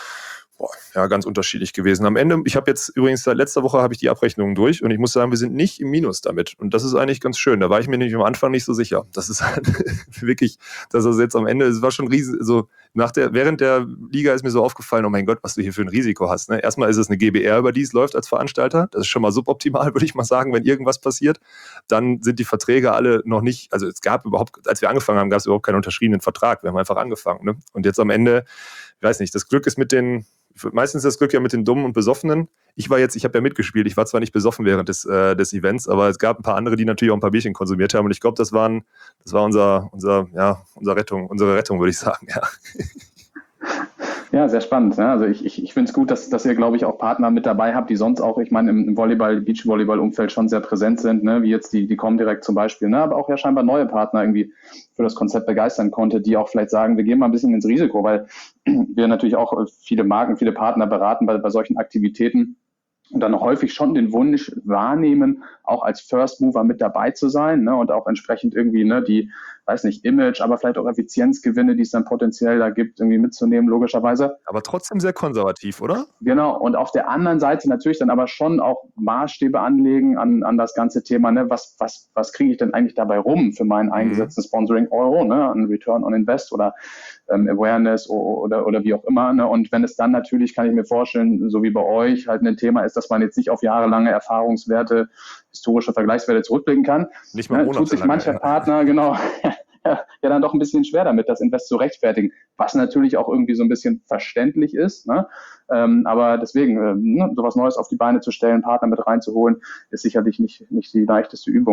boah, ja, ganz unterschiedlich gewesen. Am Ende, ich habe jetzt übrigens seit letzter Woche habe ich die Abrechnungen durch und ich muss sagen, wir sind nicht im Minus damit. Und das ist eigentlich ganz schön. Da war ich mir nämlich am Anfang nicht so sicher. Das ist halt wirklich, dass das jetzt am Ende, es war schon riesig, also nach der, während der Liga ist mir so aufgefallen, oh mein Gott, was du hier für ein Risiko hast. Ne? Erstmal ist es eine G b R, über die es läuft als Veranstalter. Das ist schon mal suboptimal, würde ich mal sagen, wenn irgendwas passiert. Dann sind die Verträge alle noch nicht, also es gab überhaupt, als wir angefangen haben, gab es überhaupt keinen unterschriebenen Vertrag. Wir haben einfach angefangen. Ne? Und jetzt am Ende, ich weiß nicht, das Glück ist mit den, meistens das Glück ja mit den Dummen und Besoffenen. Ich war jetzt, ich habe ja mitgespielt, ich war zwar nicht besoffen während des, äh, des Events, aber es gab ein paar andere, die natürlich auch ein paar Bierchen konsumiert haben und ich glaube, das waren, das war unser, unser, ja, unsere Rettung, unsere Rettung, würde ich sagen, ja. Ja, sehr spannend. Ne? Also ich, ich, ich finde es gut, dass, dass ihr, glaube ich, auch Partner mit dabei habt, die sonst auch, ich meine, im Volleyball, Beachvolleyball-Umfeld schon sehr präsent sind, ne? Wie jetzt die, die Comdirect zum Beispiel, ne? Aber auch ja scheinbar neue Partner irgendwie für das Konzept begeistern konnte, die auch vielleicht sagen, wir gehen mal ein bisschen ins Risiko, weil wir natürlich auch viele Marken, viele Partner beraten bei, bei solchen Aktivitäten und dann häufig schon den Wunsch wahrnehmen, auch als First Mover mit dabei zu sein, ne? Und auch entsprechend irgendwie, ne, die, weiß nicht, Image, aber vielleicht auch Effizienzgewinne, die es dann potenziell da gibt, irgendwie mitzunehmen, logischerweise. Aber trotzdem sehr konservativ, oder? Genau, und auf der anderen Seite natürlich dann aber schon auch Maßstäbe anlegen an, an das ganze Thema, ne, was, was, was kriege ich denn eigentlich dabei rum für meinen eingesetzten Sponsoring-Euro, ne, an Return on Invest oder ähm, Awareness oder, oder, oder wie auch immer, ne, und wenn es dann natürlich, kann ich mir vorstellen, so wie bei euch halt ein Thema ist, dass man jetzt nicht auf jahrelange Erfahrungswerte, historische Vergleichswerte zurückblicken kann, nicht mal ne, tut sich mancher ja. Partner, genau, ja dann doch ein bisschen schwer damit, das Invest zu rechtfertigen, was natürlich auch irgendwie so ein bisschen verständlich ist, ne? Ähm, aber deswegen, äh, ne, sowas Neues auf die Beine zu stellen, Partner mit reinzuholen, ist sicherlich nicht, nicht die leichteste Übung.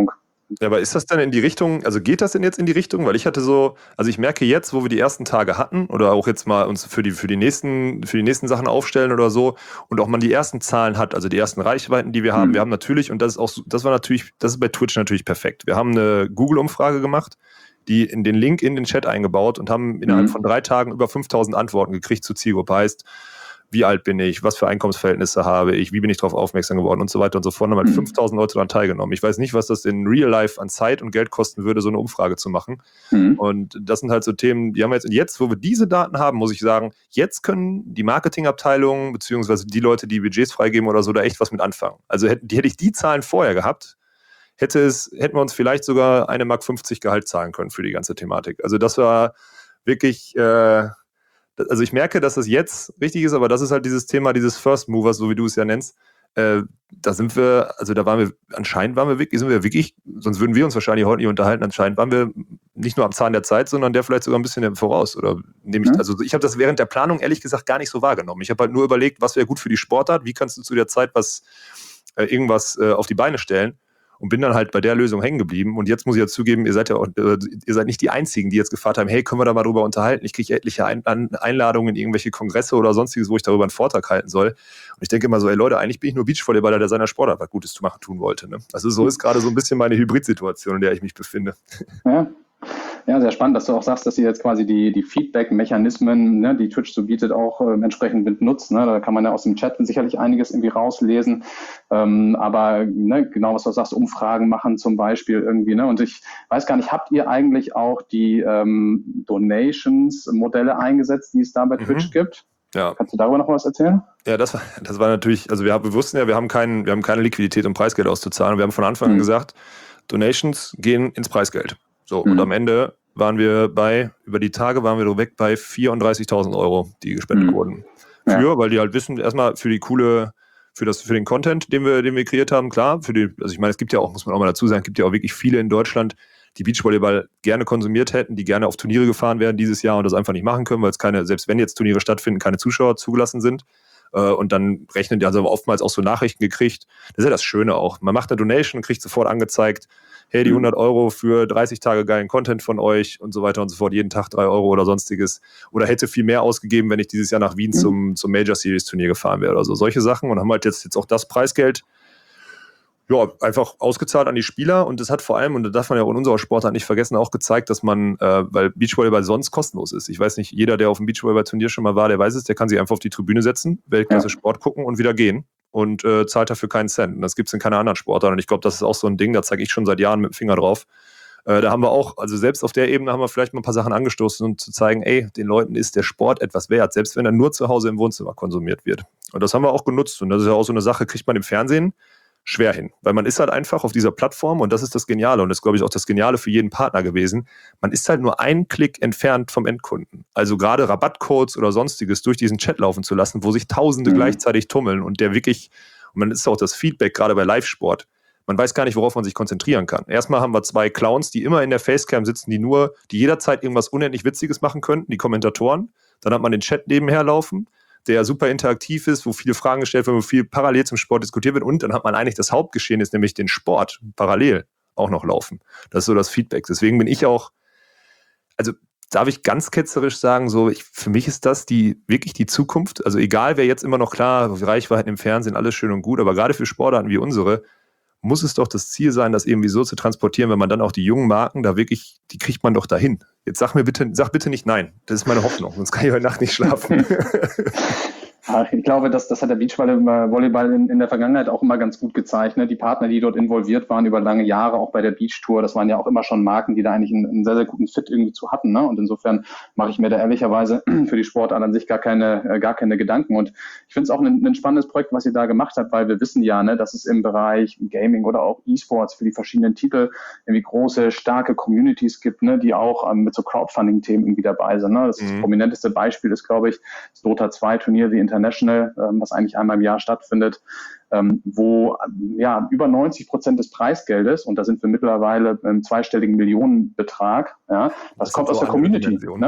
Ja, aber ist das dann in die Richtung, also geht das denn jetzt in die Richtung? Weil ich hatte so, also ich merke jetzt, wo wir die ersten Tage hatten oder auch jetzt mal uns für die, für die nächsten, für die nächsten Sachen aufstellen oder so und auch man die ersten Zahlen hat, also die ersten Reichweiten, die wir haben. Mhm. Wir haben natürlich, und das ist auch, das war natürlich, das ist bei Twitch natürlich perfekt. Wir haben eine Google-Umfrage gemacht, die in den Link in den Chat eingebaut und haben innerhalb mhm. von drei Tagen über fünftausend Antworten gekriegt zur Zielgruppe. Heißt, wie alt bin ich, was für Einkommensverhältnisse habe ich, wie bin ich darauf aufmerksam geworden und so weiter und so fort. Da haben halt fünftausend Leute daran teilgenommen. Ich weiß nicht, was das in Real Life an Zeit und Geld kosten würde, so eine Umfrage zu machen. Mhm. Und das sind halt so Themen, die haben wir jetzt, und jetzt, wo wir diese Daten haben, muss ich sagen, jetzt können die Marketingabteilungen beziehungsweise die Leute, die Budgets freigeben oder so, da echt was mit anfangen. Also hätte, hätte ich die Zahlen vorher gehabt, hätte es, hätten wir uns vielleicht sogar eine Mark fünfzig Gehalt zahlen können für die ganze Thematik. Also das war wirklich... Äh, Also ich merke, dass das jetzt richtig ist, aber das ist halt dieses Thema dieses First Movers, so wie du es ja nennst. Äh, da sind wir, also da waren wir, anscheinend waren wir wirklich, sind wir wirklich, sonst würden wir uns wahrscheinlich heute nicht unterhalten, anscheinend waren wir nicht nur am Zahn der Zeit, sondern der vielleicht sogar ein bisschen voraus. Oder nehme ich, mhm. also ich habe das während der Planung ehrlich gesagt gar nicht so wahrgenommen. Ich habe halt nur überlegt, was wäre gut für die Sportart, wie kannst du zu der Zeit was, äh, irgendwas äh, auf die Beine stellen. Und bin dann halt bei der Lösung hängen geblieben. Und jetzt muss ich ja zugeben, ihr seid ja auch, äh, ihr seid nicht die Einzigen, die jetzt gefragt haben, hey, können wir da mal drüber unterhalten? Ich kriege etliche Ein- An- Einladungen in irgendwelche Kongresse oder sonstiges, wo ich darüber einen Vortrag halten soll. Und ich denke immer so, ey Leute, eigentlich bin ich nur Beachvolleyballer, der seiner Sportart was Gutes zu machen tun wollte. Ne? Also so ist gerade so ein bisschen meine Hybridsituation, in der ich mich befinde. Ja. Ja, sehr spannend, dass du auch sagst, dass ihr jetzt quasi die, die Feedback-Mechanismen, ne, die Twitch so bietet, auch äh, entsprechend mit nutzt. Ne? Da kann man ja aus dem Chat sicherlich einiges irgendwie rauslesen. Ähm, aber ne, genau, was du sagst, Umfragen machen zum Beispiel irgendwie. Ne? Und ich weiß gar nicht, habt ihr eigentlich auch die ähm, Donations-Modelle eingesetzt, die es da bei mhm. Twitch gibt? Ja. Kannst du darüber noch was erzählen? Ja, das war, das war natürlich, also wir, wir wussten ja, wir haben, keinen, wir haben keine Liquidität, um Preisgeld auszuzahlen. Wir haben von Anfang an mhm. gesagt, Donations gehen ins Preisgeld. So, mhm. und am Ende waren wir bei, über die Tage waren wir so weg bei vierunddreißigtausend Euro, die gespendet mhm. wurden. Für, ja. weil die halt wissen, erstmal für die coole, für das, für den Content, den wir, den wir kreiert haben, klar, für die, also ich meine, es gibt ja auch, muss man auch mal dazu sagen, es gibt ja auch wirklich viele in Deutschland, die Beachvolleyball gerne konsumiert hätten, die gerne auf Turniere gefahren werden dieses Jahr und das einfach nicht machen können, weil es keine, selbst wenn jetzt Turniere stattfinden, keine Zuschauer zugelassen sind. Und dann rechnen die, also oftmals auch so Nachrichten gekriegt. Das ist ja das Schöne auch. Man macht eine Donation und kriegt sofort angezeigt, hey, die hundert Euro für dreißig Tage geilen Content von euch und so weiter und so fort, jeden Tag drei Euro oder sonstiges. Oder hätte viel mehr ausgegeben, wenn ich dieses Jahr nach Wien mhm. zum, zum Major Series Turnier gefahren wäre oder so. Solche Sachen und haben halt jetzt, jetzt auch das Preisgeld ja, einfach ausgezahlt an die Spieler und das hat vor allem, und das darf man ja in unserer Sportart nicht vergessen, auch gezeigt, dass man, äh, weil Beachvolleyball sonst kostenlos ist. Ich weiß nicht, jeder, der auf dem Beachvolleyball-Turnier schon mal war, der weiß es, der kann sich einfach auf die Tribüne setzen, Weltklasse Sport gucken und wieder gehen und äh, zahlt dafür keinen Cent. Und das gibt es in keiner anderen Sportart und ich glaube, das ist auch so ein Ding, da zeige ich schon seit Jahren mit dem Finger drauf. Äh, da haben wir auch, also selbst auf der Ebene haben wir vielleicht mal ein paar Sachen angestoßen, um zu zeigen, ey, den Leuten ist der Sport etwas wert, selbst wenn er nur zu Hause im Wohnzimmer konsumiert wird. Und das haben wir auch genutzt und das ist ja auch so eine Sache, kriegt man im Fernsehen schwer hin, weil man ist halt einfach auf dieser Plattform und das ist das Geniale und das ist, glaube ich, auch das Geniale für jeden Partner gewesen. Man ist halt nur einen Klick entfernt vom Endkunden. Also gerade Rabattcodes oder sonstiges durch diesen Chat laufen zu lassen, wo sich Tausende mhm. gleichzeitig tummeln und der wirklich, und man ist auch das Feedback, gerade bei Live-Sport, man weiß gar nicht, worauf man sich konzentrieren kann. Erstmal haben wir zwei Clowns, die immer in der Facecam sitzen, die nur, die jederzeit irgendwas unendlich Witziges machen könnten, die Kommentatoren. Dann hat man den Chat nebenher laufen, der super interaktiv ist, wo viele Fragen gestellt werden, wo viel parallel zum Sport diskutiert wird und dann hat man eigentlich das Hauptgeschehen ist, nämlich den Sport parallel auch noch laufen. Das ist so das Feedback. Deswegen bin ich auch, also darf ich ganz ketzerisch sagen, so ich, für mich ist das die wirklich die Zukunft. Also egal, wer jetzt immer noch klar, Reichweiten im Fernsehen, alles schön und gut, aber gerade für Sportarten wie unsere, muss es doch das Ziel sein, das irgendwie so zu transportieren, wenn man dann auch die jungen Marken da wirklich, die kriegt man doch dahin. Jetzt sag mir bitte, sag bitte nicht nein. Das ist meine Hoffnung, sonst kann ich heute Nacht nicht schlafen. Ich glaube, das, das hat der Beachvolleyball in, in der Vergangenheit auch immer ganz gut gezeigt. Ne? Die Partner, die dort involviert waren über lange Jahre, auch bei der Beach Tour, das waren ja auch immer schon Marken, die da eigentlich einen, einen sehr, sehr guten Fit irgendwie zu hatten. Ne? Und insofern mache ich mir da ehrlicherweise für die Sportart an sich gar keine, gar keine Gedanken. Und ich finde es auch ein, ein spannendes Projekt, was ihr da gemacht habt, weil wir wissen ja, ne, dass es im Bereich Gaming oder auch E-Sports für die verschiedenen Titel irgendwie große, starke Communities gibt, ne, die auch ähm, mit so Crowdfunding-Themen irgendwie dabei sind. Ne? Das, mhm. das prominenteste Beispiel ist, glaube ich, das Dota zwei Turnier wie International, ähm, was eigentlich einmal im Jahr stattfindet, ähm, wo ähm, ja über neunzig Prozent des Preisgeldes, und da sind wir mittlerweile im zweistelligen Millionenbetrag, ja, das, das kommt aus der Community. Ne?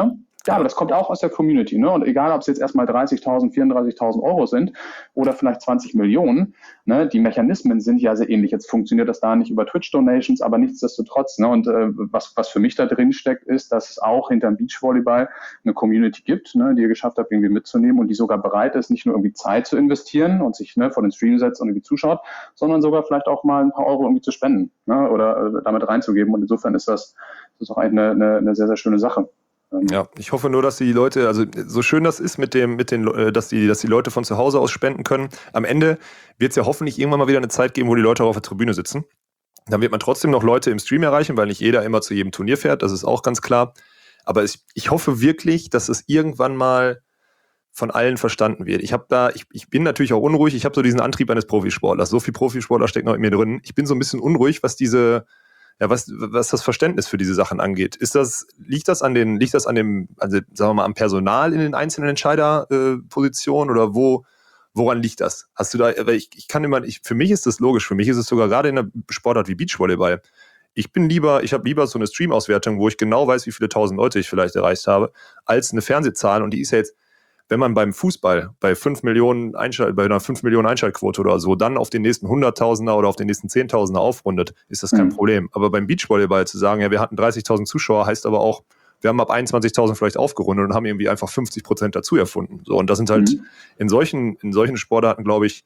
Ja, aber das kommt auch aus der Community, ne? Und egal, ob es jetzt erstmal dreißigtausend, vierunddreißigtausend Euro sind oder vielleicht zwanzig Millionen, ne? Die Mechanismen sind ja sehr ähnlich. Jetzt funktioniert das da nicht über Twitch-Donations, aber nichtsdestotrotz, ne? Und äh, was, was für mich da drin steckt, ist, dass es auch hinterm Beachvolleyball eine Community gibt, ne? Die ihr geschafft habt, irgendwie mitzunehmen und die sogar bereit ist, nicht nur irgendwie Zeit zu investieren und sich ne, vor den Stream setzt und irgendwie zuschaut, sondern sogar vielleicht auch mal ein paar Euro irgendwie zu spenden, ne? Oder äh, damit reinzugeben. Und insofern ist das, das ist auch eine, eine, eine sehr, sehr schöne Sache. Ja, ich hoffe nur, dass die Leute, also so schön das ist mit dem, mit den, dass die, dass die Leute von zu Hause aus spenden können. Am Ende wird es ja hoffentlich irgendwann mal wieder eine Zeit geben, wo die Leute auch auf der Tribüne sitzen. Dann wird man trotzdem noch Leute im Stream erreichen, weil nicht jeder immer zu jedem Turnier fährt, das ist auch ganz klar. Aber ich, ich hoffe wirklich, dass es irgendwann mal von allen verstanden wird. Ich habe da, ich, ich bin natürlich auch unruhig, ich habe so diesen Antrieb eines Profisportlers. So viel Profisportler steckt noch in mir drin. Ich bin so ein bisschen unruhig, was diese Ja, was, was das Verständnis für diese Sachen angeht. Ist das, liegt das an den, liegt das an dem, also sagen wir mal, am Personal in den einzelnen Entscheiderpositionen äh, oder wo, woran liegt das? Hast du da, weil ich, ich kann immer, ich, für mich ist das logisch, für mich ist es sogar gerade in einer Sportart wie Beachvolleyball. Ich bin lieber, ich habe lieber so eine Stream-Auswertung, wo ich genau weiß, wie viele tausend Leute ich vielleicht erreicht habe, als eine Fernsehzahl und die ist ja jetzt, wenn man beim Fußball bei fünf Millionen Einschalt, bei einer fünf Millionen Einschaltquote oder so dann auf den nächsten hunderttausender oder auf den nächsten zehntausender aufrundet, ist das kein mhm. Problem. Aber beim Beachvolleyball zu sagen, ja, wir hatten dreißigtausend Zuschauer, heißt aber auch, wir haben ab einundzwanzigtausend vielleicht aufgerundet und haben irgendwie einfach fünfzig Prozent dazu erfunden. So, und das sind halt mhm. in solchen, in solchen Sportarten, glaube ich,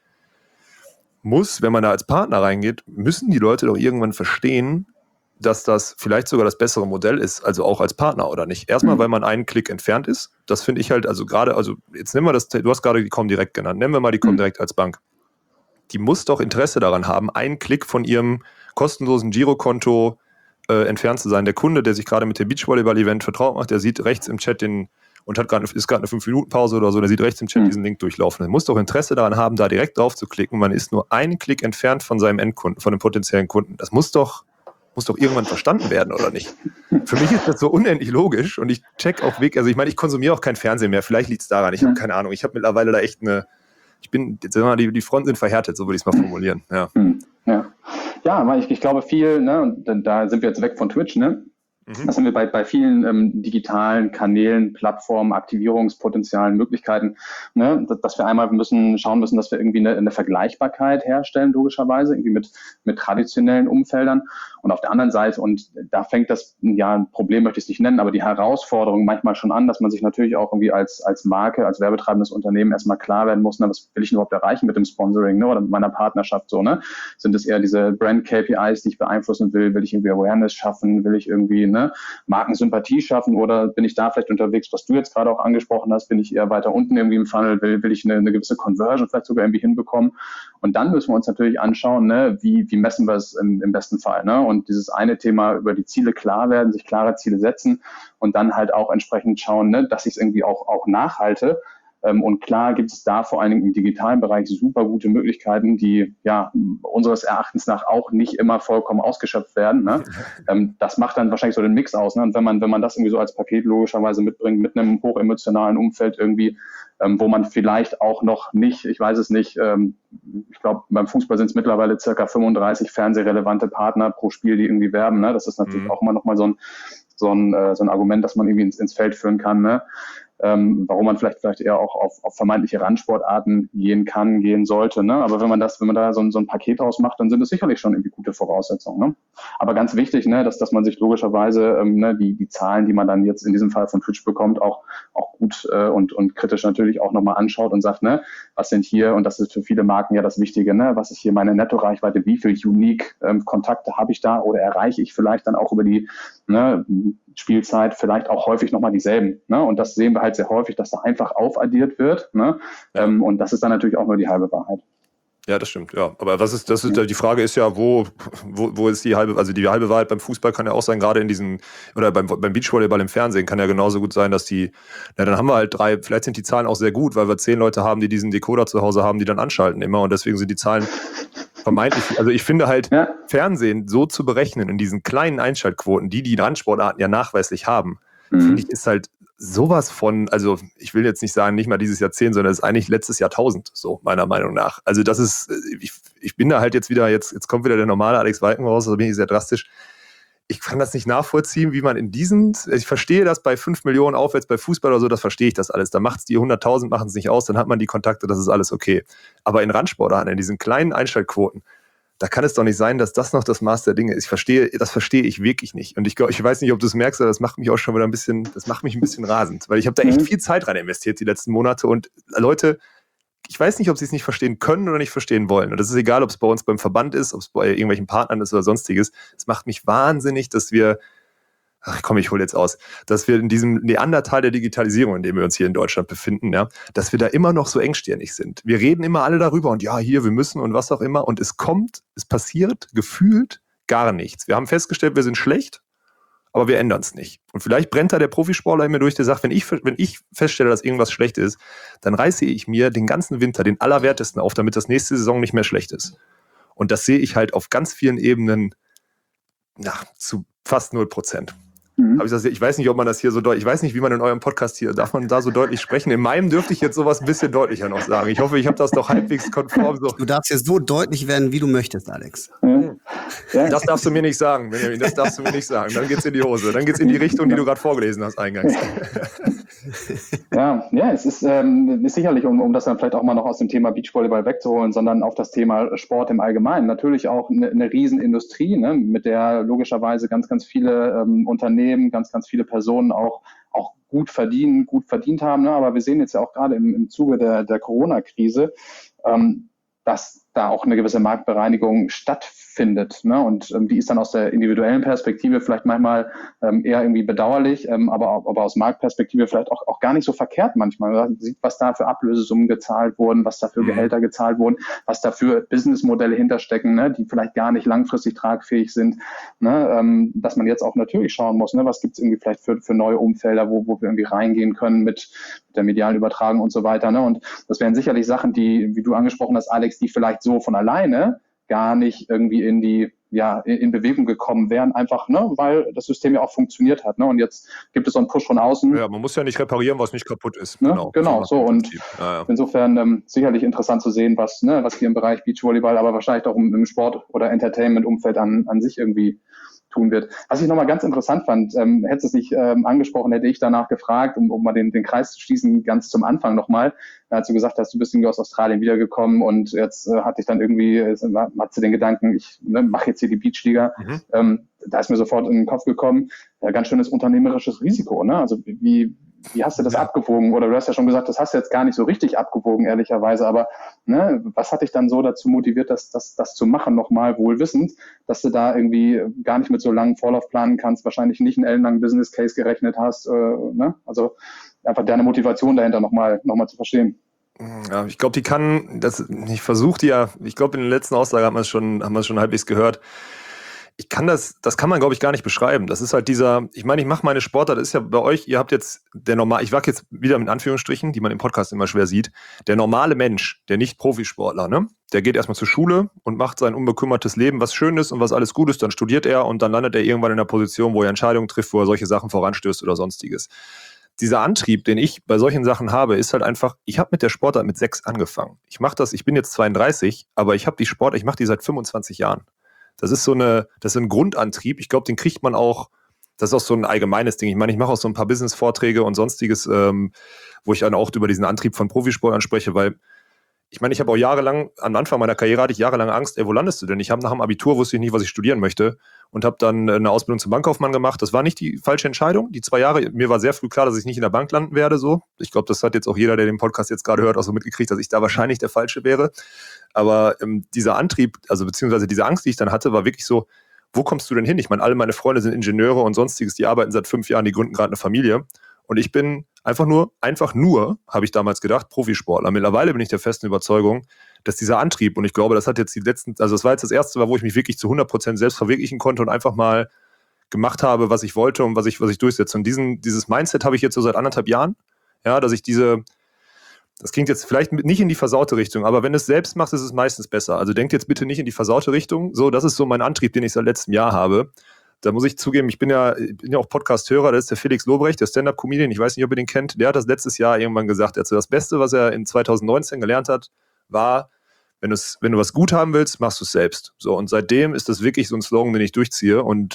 muss, wenn man da als Partner reingeht, müssen die Leute doch irgendwann verstehen, dass das vielleicht sogar das bessere Modell ist, also auch als Partner oder nicht. Erstmal, mhm. weil man einen Klick entfernt ist. Das finde ich halt, also gerade, also jetzt nehmen wir das, du hast gerade die Comdirect genannt, nennen wir mal die Comdirect mhm. als Bank. Die muss doch Interesse daran haben, einen Klick von ihrem kostenlosen Girokonto äh, entfernt zu sein. Der Kunde, der sich gerade mit dem Beachvolleyball-Event vertraut macht, der sieht rechts im Chat den, und hat grad, ist gerade eine fünf Minuten Pause oder so, der sieht rechts im Chat mhm. diesen Link durchlaufen. Er muss doch Interesse daran haben, da direkt drauf zu klicken. Man ist nur einen Klick entfernt von seinem Endkunden, von dem potenziellen Kunden. Das muss doch muss doch irgendwann verstanden werden, oder nicht? Für mich ist das so unendlich logisch und ich check auch weg, also ich meine, ich konsumiere auch kein Fernsehen mehr, vielleicht liegt es daran, ich habe keine Ahnung, ich habe mittlerweile da echt eine, ich bin, jetzt sagen wir mal, die, die Fronten sind verhärtet, so würde ich es mal formulieren. Ja, ja, ja weil ich, ich glaube viel, ne, und da sind wir jetzt weg von Twitch, ne? Mhm. Das haben wir bei, bei vielen ähm, digitalen Kanälen, Plattformen, Aktivierungspotenzialen, Möglichkeiten, ne, dass, dass wir einmal müssen schauen müssen, dass wir irgendwie eine, eine Vergleichbarkeit herstellen, logischerweise, irgendwie mit, mit traditionellen Umfeldern. Und auf der anderen Seite, und da fängt das, ja, ein Problem möchte ich es nicht nennen, aber die Herausforderung manchmal schon an, dass man sich natürlich auch irgendwie als, als Marke, als werbetreibendes Unternehmen erstmal klar werden muss, ne, was will ich überhaupt erreichen mit dem Sponsoring, ne, oder mit meiner Partnerschaft, so, ne? Sind es eher diese Brand-K P Is, die ich beeinflussen will? Will ich irgendwie Awareness schaffen? Will ich irgendwie, ne, Markensympathie schaffen? Oder bin ich da vielleicht unterwegs, was du jetzt gerade auch angesprochen hast, bin ich eher weiter unten irgendwie im Funnel, will, will ich eine, eine gewisse Conversion vielleicht sogar irgendwie hinbekommen? Und dann müssen wir uns natürlich anschauen, ne, wie, wie messen wir es im, im besten Fall, ne? Und dieses eine Thema, über die Ziele klar werden, sich klare Ziele setzen und dann halt auch entsprechend schauen, ne, dass ich es irgendwie auch, auch nachhalte. Ähm, und klar gibt es da vor allen Dingen im digitalen Bereich super gute Möglichkeiten, die ja unseres Erachtens nach auch nicht immer vollkommen ausgeschöpft werden. Ne? Ähm, das macht dann wahrscheinlich so den Mix aus. Ne? Und wenn man, wenn man das irgendwie so als Paket logischerweise mitbringt, mit einem hochemotionalen Umfeld irgendwie, ähm, wo man vielleicht auch noch nicht, ich weiß es nicht, ähm, ich glaube, beim Fußball sind es mittlerweile circa fünfunddreißig fernsehrelevante Partner pro Spiel, die irgendwie werben. Ne? Das ist natürlich mhm. auch immer nochmal so ein, so, ein, äh, so ein Argument, das man irgendwie ins, ins Feld führen kann. Ne? Ähm, warum man vielleicht vielleicht eher auch auf, auf vermeintliche Randsportarten gehen kann, gehen sollte. Ne? Aber wenn man das, wenn man da so ein, so ein Paket draus macht, dann sind es sicherlich schon irgendwie gute Voraussetzungen. Ne? Aber ganz wichtig, ne, dass, dass man sich logischerweise ähm, ne, die, die Zahlen, die man dann jetzt in diesem Fall von Twitch bekommt, auch, auch gut äh, und, und kritisch natürlich auch nochmal anschaut und sagt, ne, was sind hier, und das ist für viele Marken ja das Wichtige, ne, was ist hier meine Netto-Reichweite, wie viel unique ähm, Kontakte habe ich da oder erreiche ich vielleicht dann auch über die, ne, Spielzeit vielleicht auch häufig nochmal dieselben. Ne? Und das sehen wir halt sehr häufig, dass da einfach aufaddiert wird. Ne? Ja. Ähm, und das ist dann natürlich auch nur die halbe Wahrheit. Ja, das stimmt, ja. Aber was ist, das ist, die Frage ist ja, wo, wo, wo ist die halbe, also die halbe Wahrheit beim Fußball kann ja auch sein, gerade in diesen, oder beim, beim Beachvolleyball im Fernsehen kann ja genauso gut sein, dass die, na, dann haben wir halt drei, vielleicht sind die Zahlen auch sehr gut, weil wir zehn Leute haben, die diesen Decoder zu Hause haben, die dann anschalten immer, und deswegen sind die Zahlen vermeintlich, also ich finde halt, ja. Fernsehen so zu berechnen in diesen kleinen Einschaltquoten, die die Randsportarten ja nachweislich haben, mhm. finde ich, ist halt sowas von, also ich will jetzt nicht sagen, nicht mal dieses Jahrzehnt, sondern es ist eigentlich letztes Jahrtausend, so meiner Meinung nach. Also das ist, ich, ich bin da halt jetzt wieder, jetzt, jetzt kommt wieder der normale Alex Walken raus, da bin ich sehr drastisch. ich kann das nicht nachvollziehen, wie man in diesen, ich verstehe das bei fünf Millionen aufwärts bei Fußball oder so, das verstehe ich das alles. Da macht es die hunderttausend, machen es nicht aus, dann hat man die Kontakte, das ist alles okay. Aber in Randsportarten, in diesen kleinen Einschaltquoten, da kann es doch nicht sein, dass das noch das Maß der Dinge ist. Ich verstehe, das verstehe ich wirklich nicht. Und ich, ich weiß nicht, ob du es merkst, aber das macht mich auch schon wieder ein bisschen, das macht mich ein bisschen rasend, weil ich habe da echt viel Zeit rein investiert die letzten Monate und Leute, ich weiß nicht, ob sie es nicht verstehen können oder nicht verstehen wollen. Und das ist egal, ob es bei uns beim Verband ist, ob es bei irgendwelchen Partnern ist oder sonstiges. Es macht mich wahnsinnig, dass wir, ach komm, ich hole jetzt aus, dass wir in diesem Neandertal der Digitalisierung, in dem wir uns hier in Deutschland befinden, ja, dass wir da immer noch so engstirnig sind. Wir reden immer alle darüber und ja, hier, wir müssen und was auch immer. Und es kommt, es passiert gefühlt gar nichts. Wir haben festgestellt, wir sind schlecht, aber wir ändern es nicht. Und vielleicht brennt da der Profisportler in mir durch, der sagt, wenn ich, wenn ich feststelle, dass irgendwas schlecht ist, dann reiße ich mir den ganzen Winter den Allerwertesten auf, damit das nächste Saison nicht mehr schlecht ist. Und das sehe ich halt auf ganz vielen Ebenen na, zu fast null Prozent. Mhm. Hab ich, das, ich weiß nicht, ob man das hier so deutlich, ich weiß nicht, wie man in eurem Podcast hier, darf man da so deutlich sprechen? In meinem dürfte ich jetzt sowas ein bisschen deutlicher noch sagen. Ich hoffe, ich habe das doch halbwegs konform. So. Du darfst jetzt so deutlich werden, wie du möchtest, Alex. Mhm. Das darfst du mir nicht sagen, Benjamin, das darfst du mir nicht sagen. Dann geht's in die Hose, dann geht's in die Richtung, die du gerade vorgelesen hast eingangs. Ja, ja, es ist, ähm, ist sicherlich, um, um das dann vielleicht auch mal noch aus dem Thema Beachvolleyball wegzuholen, sondern auf das Thema Sport im Allgemeinen. Natürlich auch eine, eine Riesenindustrie, ne, mit der logischerweise ganz, ganz viele ähm, Unternehmen, ganz, ganz viele Personen auch, auch gut verdienen, gut verdient haben. Ne? Aber wir sehen jetzt ja auch gerade im, im Zuge der, der Corona-Krise, ähm, dass da auch eine gewisse Marktbereinigung stattfindet. Ne? Und ähm, die ist dann aus der individuellen Perspektive vielleicht manchmal ähm, eher irgendwie bedauerlich, ähm, aber, aber aus Marktperspektive vielleicht auch, auch gar nicht so verkehrt manchmal. Man sieht, was da für Ablösesummen gezahlt wurden, was da für Gehälter gezahlt wurden, was da für Businessmodelle hinterstecken, ne? Die vielleicht gar nicht langfristig tragfähig sind. Ne? Ähm, dass man jetzt auch natürlich schauen muss, ne? Was gibt es irgendwie vielleicht für, für neue Umfelder, wo, wo wir irgendwie reingehen können mit, mit der medialen Übertragung und so weiter. Ne? Und das wären sicherlich Sachen, die, wie du angesprochen hast, Alex, die vielleicht so von alleine gar nicht irgendwie in die, ja, in, in Bewegung gekommen wären, einfach, ne, weil das System ja auch funktioniert hat, ne, und jetzt gibt es so einen Push von außen. Ja, man muss ja nicht reparieren, was nicht kaputt ist. Ne? Genau, genau, so, und ja, ja. Insofern ähm, sicherlich interessant zu sehen, was, ne, was hier im Bereich Beachvolleyball, aber wahrscheinlich auch im, im Sport- oder Entertainment-Umfeld an, an sich irgendwie tun wird. Was ich nochmal ganz interessant fand, ähm, hätte es nicht ähm, angesprochen, hätte ich danach gefragt, um, um mal den, den Kreis zu schließen, ganz zum Anfang nochmal, als du gesagt hast, du bist irgendwie aus Australien wiedergekommen und jetzt äh, hatte ich dann irgendwie, äh, hat sie den Gedanken, ich ne, mache jetzt hier die Beachliga. Mhm. Ähm, da ist mir sofort in den Kopf gekommen, ja, ganz schönes unternehmerisches Risiko, ne? Also wie, wie hast du das ja. abgewogen? Oder du hast ja schon gesagt, das hast du jetzt gar nicht so richtig abgewogen, ehrlicherweise, aber ne, was hat dich dann so dazu motiviert, das, das, das zu machen, nochmal wohl wissend, dass du da irgendwie gar nicht mit so langen Vorlauf planen kannst, wahrscheinlich nicht einen ellenlangen Business Case gerechnet hast, äh, ne? Also einfach deine Motivation dahinter nochmal noch mal zu verstehen. Ja, ich glaube, die kann, das, ich versuche die ja, ich glaube, in der letzten Aussage haben wir es schon, haben wir es schon halbwegs gehört. Ich kann das, das kann man, glaube ich, gar nicht beschreiben. Das ist halt dieser, ich meine, ich mache meine Sportart, das ist ja bei euch, ihr habt jetzt der normal, ich wage jetzt wieder mit Anführungsstrichen, die man im Podcast immer schwer sieht, der normale Mensch, der nicht Profisportler, ne, der geht erstmal zur Schule und macht sein unbekümmertes Leben, was schön ist und was alles gut ist, dann studiert er und dann landet er irgendwann in einer Position, wo er Entscheidungen trifft, wo er solche Sachen voranstößt oder sonstiges. Dieser Antrieb, den ich bei solchen Sachen habe, ist halt einfach, ich habe mit der Sportart mit sechs angefangen. Ich mache das, ich bin jetzt zweiunddreißig, aber ich habe die Sport, ich mache die seit fünfundzwanzig Jahren. Das ist so eine, das ist ein Grundantrieb. Ich glaube, den kriegt man auch, das ist auch so ein allgemeines Ding. Ich meine, ich mache auch so ein paar Business-Vorträge und sonstiges, ähm, wo ich dann auch über diesen Antrieb von Profisport anspreche, weil ich meine, ich habe auch jahrelang, am Anfang meiner Karriere hatte ich jahrelang Angst, ey, wo landest du denn? Ich habe nach dem Abitur, wusste ich nicht, was ich studieren möchte und habe dann eine Ausbildung zum Bankkaufmann gemacht. Das war nicht die falsche Entscheidung, die zwei Jahre. Mir war sehr früh klar, dass ich nicht in der Bank landen werde. So. Ich glaube, das hat jetzt auch jeder, der den Podcast jetzt gerade hört, auch so mitgekriegt, dass ich da wahrscheinlich der Falsche wäre. Aber ähm, dieser Antrieb, also beziehungsweise diese Angst, die ich dann hatte, war wirklich so, wo kommst du denn hin? Ich meine, alle meine Freunde sind Ingenieure und sonstiges, die arbeiten seit fünf Jahren, die gründen gerade eine Familie. Und ich bin einfach nur, einfach nur, habe ich damals gedacht, Profisportler. Mittlerweile bin ich der festen Überzeugung, dass dieser Antrieb, und ich glaube, das hat jetzt die letzten, also das war jetzt das erste Mal, wo ich mich wirklich zu hundert Prozent selbst verwirklichen konnte und einfach mal gemacht habe, was ich wollte und was ich, was ich durchsetze. Und diesen, dieses Mindset habe ich jetzt so seit anderthalb Jahren, ja, dass ich diese, das klingt jetzt vielleicht nicht in die versaute Richtung, aber wenn du es selbst machst, ist es meistens besser. Also denkt jetzt bitte nicht in die versaute Richtung. So, das ist so mein Antrieb, den ich seit letztem Jahr habe. Da muss ich zugeben, ich bin ja, ich bin ja auch Podcast-Hörer, das ist der Felix Lobrecht, der Stand-Up-Comedian, ich weiß nicht, ob ihr den kennt, der hat das letztes Jahr irgendwann gesagt, also das Beste, was er in zwanzig neunzehn gelernt hat, war, wenn, wenn du was gut haben willst, machst du es selbst. So, und seitdem ist das wirklich so ein Slogan, den ich durchziehe und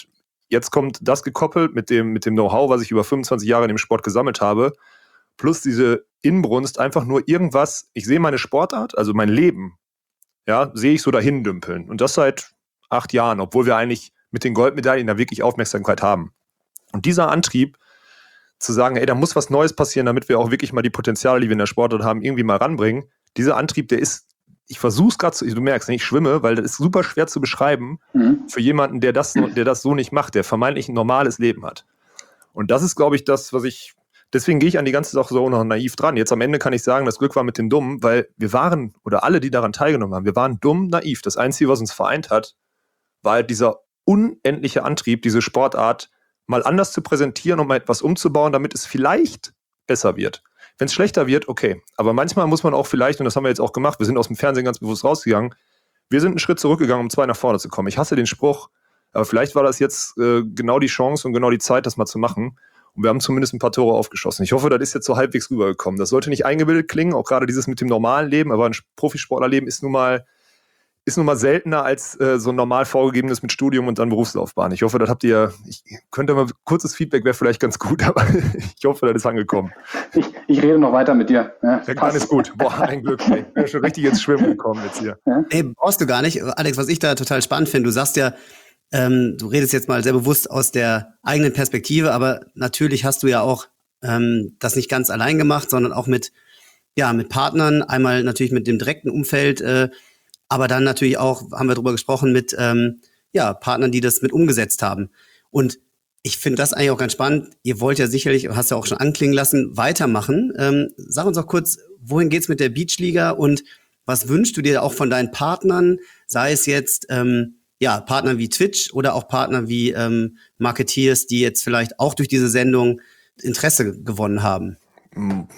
jetzt kommt das gekoppelt mit dem, mit dem Know-how, was ich über fünfundzwanzig Jahre in dem Sport gesammelt habe, plus diese Inbrunst, einfach nur irgendwas, ich sehe meine Sportart, also mein Leben, ja, sehe ich so dahin dümpeln. Und das seit acht Jahren, obwohl wir eigentlich mit den Goldmedaillen da wirklich Aufmerksamkeit haben. Und dieser Antrieb, zu sagen, ey, da muss was Neues passieren, damit wir auch wirklich mal die Potenziale, die wir in der Sportart haben, irgendwie mal ranbringen. Dieser Antrieb, der ist, ich versuche es gerade zu, du merkst, ich schwimme, weil das ist super schwer zu beschreiben mhm. für jemanden, der das, der das so nicht macht, der vermeintlich ein normales Leben hat. Und das ist, glaube ich, das, was ich, deswegen gehe ich an die ganze Sache so noch naiv dran. Jetzt am Ende kann ich sagen, das Glück war mit den Dummen, weil wir waren, oder alle, die daran teilgenommen haben, wir waren dumm, naiv. Das Einzige, was uns vereint hat, war halt dieser unendliche Antrieb, diese Sportart mal anders zu präsentieren und mal etwas umzubauen, damit es vielleicht besser wird. Wenn es schlechter wird, okay. Aber manchmal muss man auch vielleicht, und das haben wir jetzt auch gemacht, wir sind aus dem Fernsehen ganz bewusst rausgegangen, wir sind einen Schritt zurückgegangen, um zwei nach vorne zu kommen. Ich hasse den Spruch, aber vielleicht war das jetzt äh, genau die Chance und genau die Zeit, das mal zu machen. Und wir haben zumindest ein paar Tore aufgeschossen. Ich hoffe, das ist jetzt so halbwegs rübergekommen. Das sollte nicht eingebildet klingen, auch gerade dieses mit dem normalen Leben, aber ein Profisportlerleben ist nun mal ist nun mal seltener als äh, so ein normal vorgegebenes mit Studium und dann Berufslaufbahn. Ich hoffe, das habt ihr, ich könnte mal, kurzes Feedback wäre vielleicht ganz gut, aber ich hoffe, das ist angekommen. Ich, ich rede noch weiter mit dir. Ja, ja, dann ist gut. Boah, ein Glück. Ich bin ja schon richtig ins Schwimmen gekommen jetzt hier. Ja. Ey, brauchst du gar nicht. Alex, was ich da total spannend finde, du sagst ja, ähm, du redest jetzt mal sehr bewusst aus der eigenen Perspektive, aber natürlich hast du ja auch ähm, das nicht ganz allein gemacht, sondern auch mit, ja, mit Partnern, einmal natürlich mit dem direkten Umfeld, äh, aber dann natürlich auch, haben wir drüber gesprochen, mit ähm, ja, Partnern, die das mit umgesetzt haben. Und ich finde das eigentlich auch ganz spannend. Ihr wollt ja sicherlich, hast ja auch schon anklingen lassen, weitermachen. Ähm, sag uns doch kurz, wohin geht's mit der Beachliga und was wünschst du dir auch von deinen Partnern, sei es jetzt ähm, ja Partner wie Twitch oder auch Partner wie ähm, Marketeers, die jetzt vielleicht auch durch diese Sendung Interesse gewonnen haben? Boah.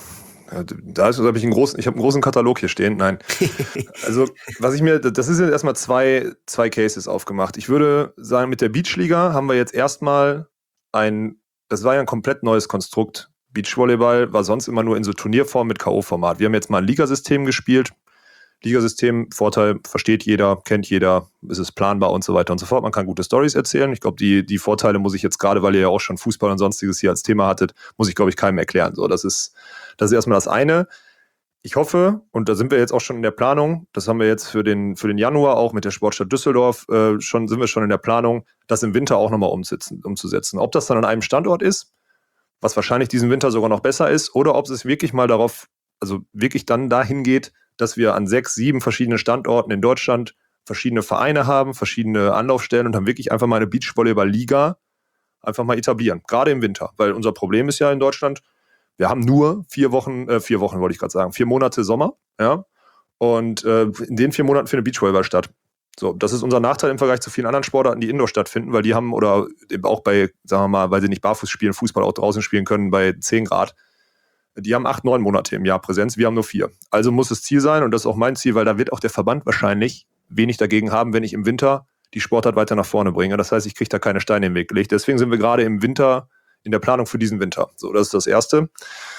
Ja, da ist, habe ich einen großen, ich habe einen großen Katalog hier stehen. Nein. Also, was ich mir, das ist jetzt erstmal zwei, zwei Cases aufgemacht. Ich würde sagen, mit der Beachliga haben wir jetzt erstmal ein, das war ja ein komplett neues Konstrukt. Beachvolleyball war sonst immer nur in so Turnierform mit K O-Format. Wir haben jetzt mal ein Ligasystem gespielt. Ligasystem, Vorteil, versteht jeder, kennt jeder, es ist planbar und so weiter und so fort. Man kann gute Storys erzählen. Ich glaube, die, die Vorteile muss ich jetzt gerade, weil ihr ja auch schon Fußball und sonstiges hier als Thema hattet, muss ich, glaube ich, keinem erklären. So, das ist, das ist erstmal das eine. Ich hoffe, und da sind wir jetzt auch schon in der Planung, das haben wir jetzt für den, für den Januar auch mit der Sportstadt Düsseldorf, äh, schon, sind wir schon in der Planung, das im Winter auch nochmal umzusetzen, umzusetzen. Ob das dann an einem Standort ist, was wahrscheinlich diesen Winter sogar noch besser ist, oder ob es wirklich mal darauf, also wirklich dann dahin geht, dass wir an sechs, sieben verschiedenen Standorten in Deutschland verschiedene Vereine haben, verschiedene Anlaufstellen und dann wirklich einfach mal eine Beachvolleyball-Liga einfach mal etablieren. Gerade im Winter, weil unser Problem ist ja in Deutschland, wir haben nur vier Wochen, äh, vier Wochen wollte ich gerade sagen, vier Monate Sommer, ja, und äh, in den vier Monaten findet Beachvolleyball statt. So, das ist unser Nachteil im Vergleich zu vielen anderen Sportarten, die Indoor stattfinden, weil die haben, oder auch bei, sagen wir mal, weil sie nicht barfuß spielen, Fußball auch draußen spielen können bei zehn Grad, die haben acht, neun Monate im Jahr Präsenz, wir haben nur vier. Also muss es Ziel sein, und das ist auch mein Ziel, weil da wird auch der Verband wahrscheinlich wenig dagegen haben, wenn ich im Winter die Sportart weiter nach vorne bringe. Das heißt, ich kriege da keine Steine im Weg gelegt. Deswegen sind wir gerade im Winter, in der Planung für diesen Winter. So, das ist das Erste.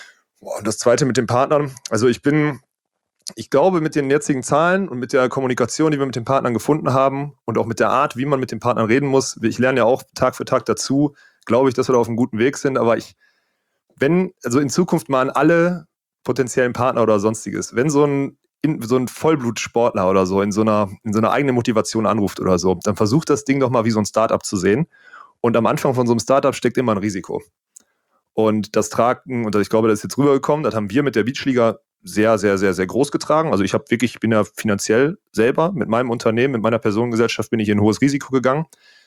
Und das Zweite mit den Partnern. Also ich bin, ich glaube, mit den jetzigen Zahlen und mit der Kommunikation, die wir mit den Partnern gefunden haben und auch mit der Art, wie man mit den Partnern reden muss, ich lerne ja auch Tag für Tag dazu, glaube ich, dass wir da auf einem guten Weg sind, aber ich wenn, also in Zukunft mal an alle potenziellen Partner oder sonstiges, wenn so ein, in, so ein Vollblutsportler oder so in so einer, in so einer eigenen Motivation anruft oder so, dann versucht das Ding doch mal wie so ein Startup zu sehen. Und am Anfang von so einem Startup steckt immer ein Risiko. Und das tragen, und ich glaube, das ist jetzt rübergekommen, das haben wir mit der Beachliga sehr, sehr, sehr, sehr groß getragen. Also ich habe wirklich, ich bin ja finanziell selber mit meinem Unternehmen, mit meiner Personengesellschaft bin ich in ein hohes Risiko gegangen.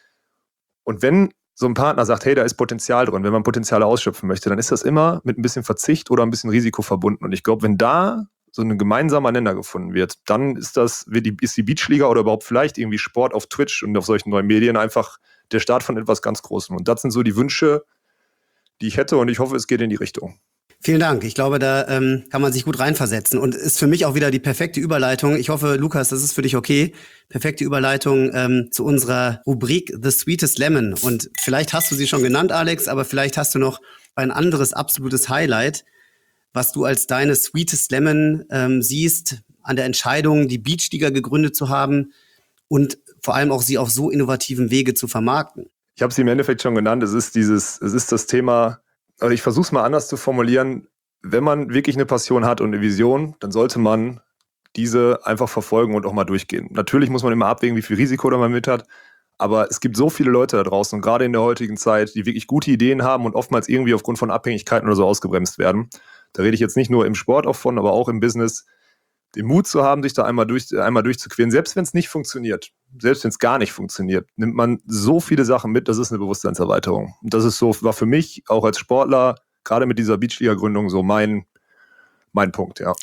Und wenn so ein Partner sagt, hey, da ist Potenzial drin, wenn man Potenziale ausschöpfen möchte, dann ist das immer mit ein bisschen Verzicht oder ein bisschen Risiko verbunden. Und ich glaube, wenn da so ein gemeinsamer Nenner gefunden wird, dann ist das, wird die, ist die Beachliga oder überhaupt vielleicht irgendwie Sport auf Twitch und auf solchen neuen Medien einfach der Start von etwas ganz Großem. Und das sind so die Wünsche, die ich hätte, und ich hoffe, es geht in die Richtung. Vielen Dank. Ich glaube, da ähm, kann man sich gut reinversetzen und ist für mich auch wieder die perfekte Überleitung. Ich hoffe, Lukas, das ist für dich okay. Perfekte Überleitung ähm, zu unserer Rubrik The Sweetest Lemon. Und vielleicht hast du sie schon genannt, Alex, aber vielleicht hast du noch ein anderes absolutes Highlight, was du als deine Sweetest Lemon ähm, siehst an der Entscheidung, die Beachliga gegründet zu haben und vor allem auch sie auf so innovativen Wege zu vermarkten. Ich habe es im Endeffekt schon genannt, es ist dieses, es ist das Thema, also ich versuche es mal anders zu formulieren, wenn man wirklich eine Passion hat und eine Vision, dann sollte man diese einfach verfolgen und auch mal durchgehen. Natürlich muss man immer abwägen, wie viel Risiko da man mit hat, aber es gibt so viele Leute da draußen und gerade in der heutigen Zeit, die wirklich gute Ideen haben und oftmals irgendwie aufgrund von Abhängigkeiten oder so ausgebremst werden. Da rede ich jetzt nicht nur im Sport auch von, aber auch im Business, den Mut zu haben, sich da einmal, durch, einmal durchzuqueren, selbst wenn es nicht funktioniert, selbst wenn es gar nicht funktioniert, nimmt man so viele Sachen mit, das ist eine Bewusstseinserweiterung. Und das ist so, war für mich auch als Sportler, gerade mit dieser Beachliga-Gründung, so mein, mein Punkt, ja.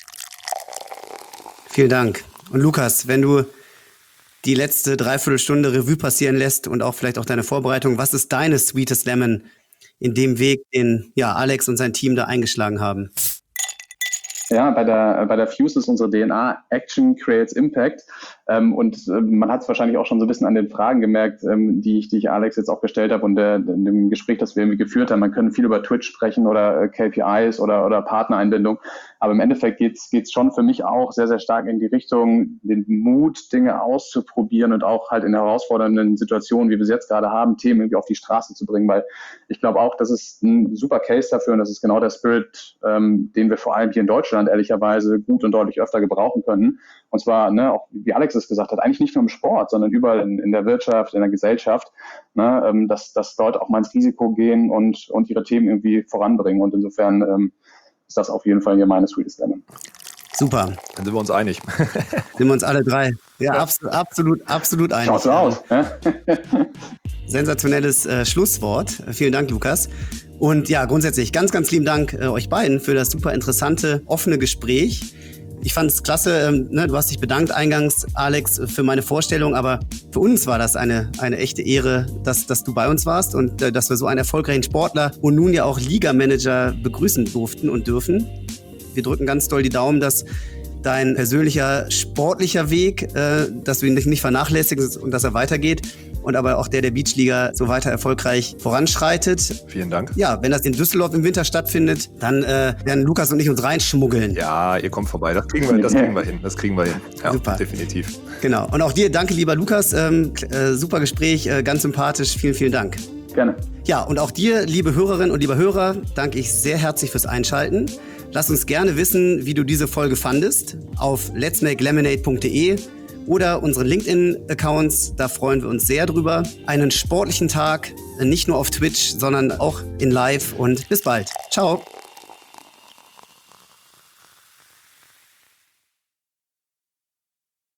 Vielen Dank. Und Lukas, wenn du die letzte Dreiviertelstunde Revue passieren lässt und auch vielleicht auch deine Vorbereitung, was ist deine Sweetest Lemon in dem Weg, den ja, Alex und sein Team da eingeschlagen haben? Ja, bei der, bei der Fuse ist unsere D N A Action creates Impact. Ähm, und äh, man hat es wahrscheinlich auch schon so ein bisschen an den Fragen gemerkt, ähm, die ich, die ich Alex jetzt auch gestellt habe und der, in dem Gespräch, das wir irgendwie geführt haben. Man kann viel über Twitch sprechen oder äh, K P Is oder, oder Partnereinbindung. Aber im Endeffekt geht's geht's schon für mich auch sehr, sehr stark in die Richtung, den Mut, Dinge auszuprobieren und auch halt in herausfordernden Situationen, wie wir es jetzt gerade haben, Themen irgendwie auf die Straße zu bringen. Weil ich glaube auch, das ist ein super Case dafür und das ist genau der Spirit, ähm, den wir vor allem hier in Deutschland ehrlicherweise gut und deutlich öfter gebrauchen können. Und zwar, ne, auch wie Alex es gesagt hat, eigentlich nicht nur im Sport, sondern überall in, in der Wirtschaft, in der Gesellschaft, ne, ähm, dass, dass Leute auch mal ins Risiko gehen und, und ihre Themen irgendwie voranbringen. Und insofern ähm, ist das auf jeden Fall hier meine Sweetest Lemon. Super. Dann sind wir uns einig. Sind wir uns alle drei. Ja, ja. Absolut, absolut, absolut einig. Schaut so aus. Ja? Sensationelles äh, Schlusswort. Vielen Dank, Lukas. Und ja, grundsätzlich ganz, ganz lieben Dank äh, euch beiden für das super interessante, offene Gespräch. Ich fand es klasse, ähm, ne, du hast dich bedankt eingangs, Alex, für meine Vorstellung, aber für uns war das eine, eine echte Ehre, dass, dass du bei uns warst und äh, dass wir so einen erfolgreichen Sportler und nun ja auch Liga-Manager begrüßen durften und dürfen. Wir drücken ganz doll die Daumen, dass dein persönlicher sportlicher Weg, äh, dass du ihn nicht vernachlässigst und dass er weitergeht und aber auch der der Beachliga so weiter erfolgreich voranschreitet. Vielen Dank. Ja, wenn das in Düsseldorf im Winter stattfindet, dann äh, werden Lukas und ich uns reinschmuggeln. Ja, ihr kommt vorbei. Das kriegen wir, das kriegen wir hin. Das kriegen wir hin. Ja, super. Definitiv. Genau. Und auch dir, danke, lieber Lukas. Ähm, äh, super Gespräch, äh, ganz sympathisch. Vielen, vielen Dank. Gerne. Ja, und auch dir, liebe Hörerinnen und lieber Hörer, danke ich sehr herzlich fürs Einschalten. Lass uns gerne wissen, wie du diese Folge fandest, auf lets make lemonade punkt de oder unseren LinkedIn-Accounts. Da freuen wir uns sehr drüber. Einen sportlichen Tag, nicht nur auf Twitch, sondern auch in Live und bis bald. Ciao.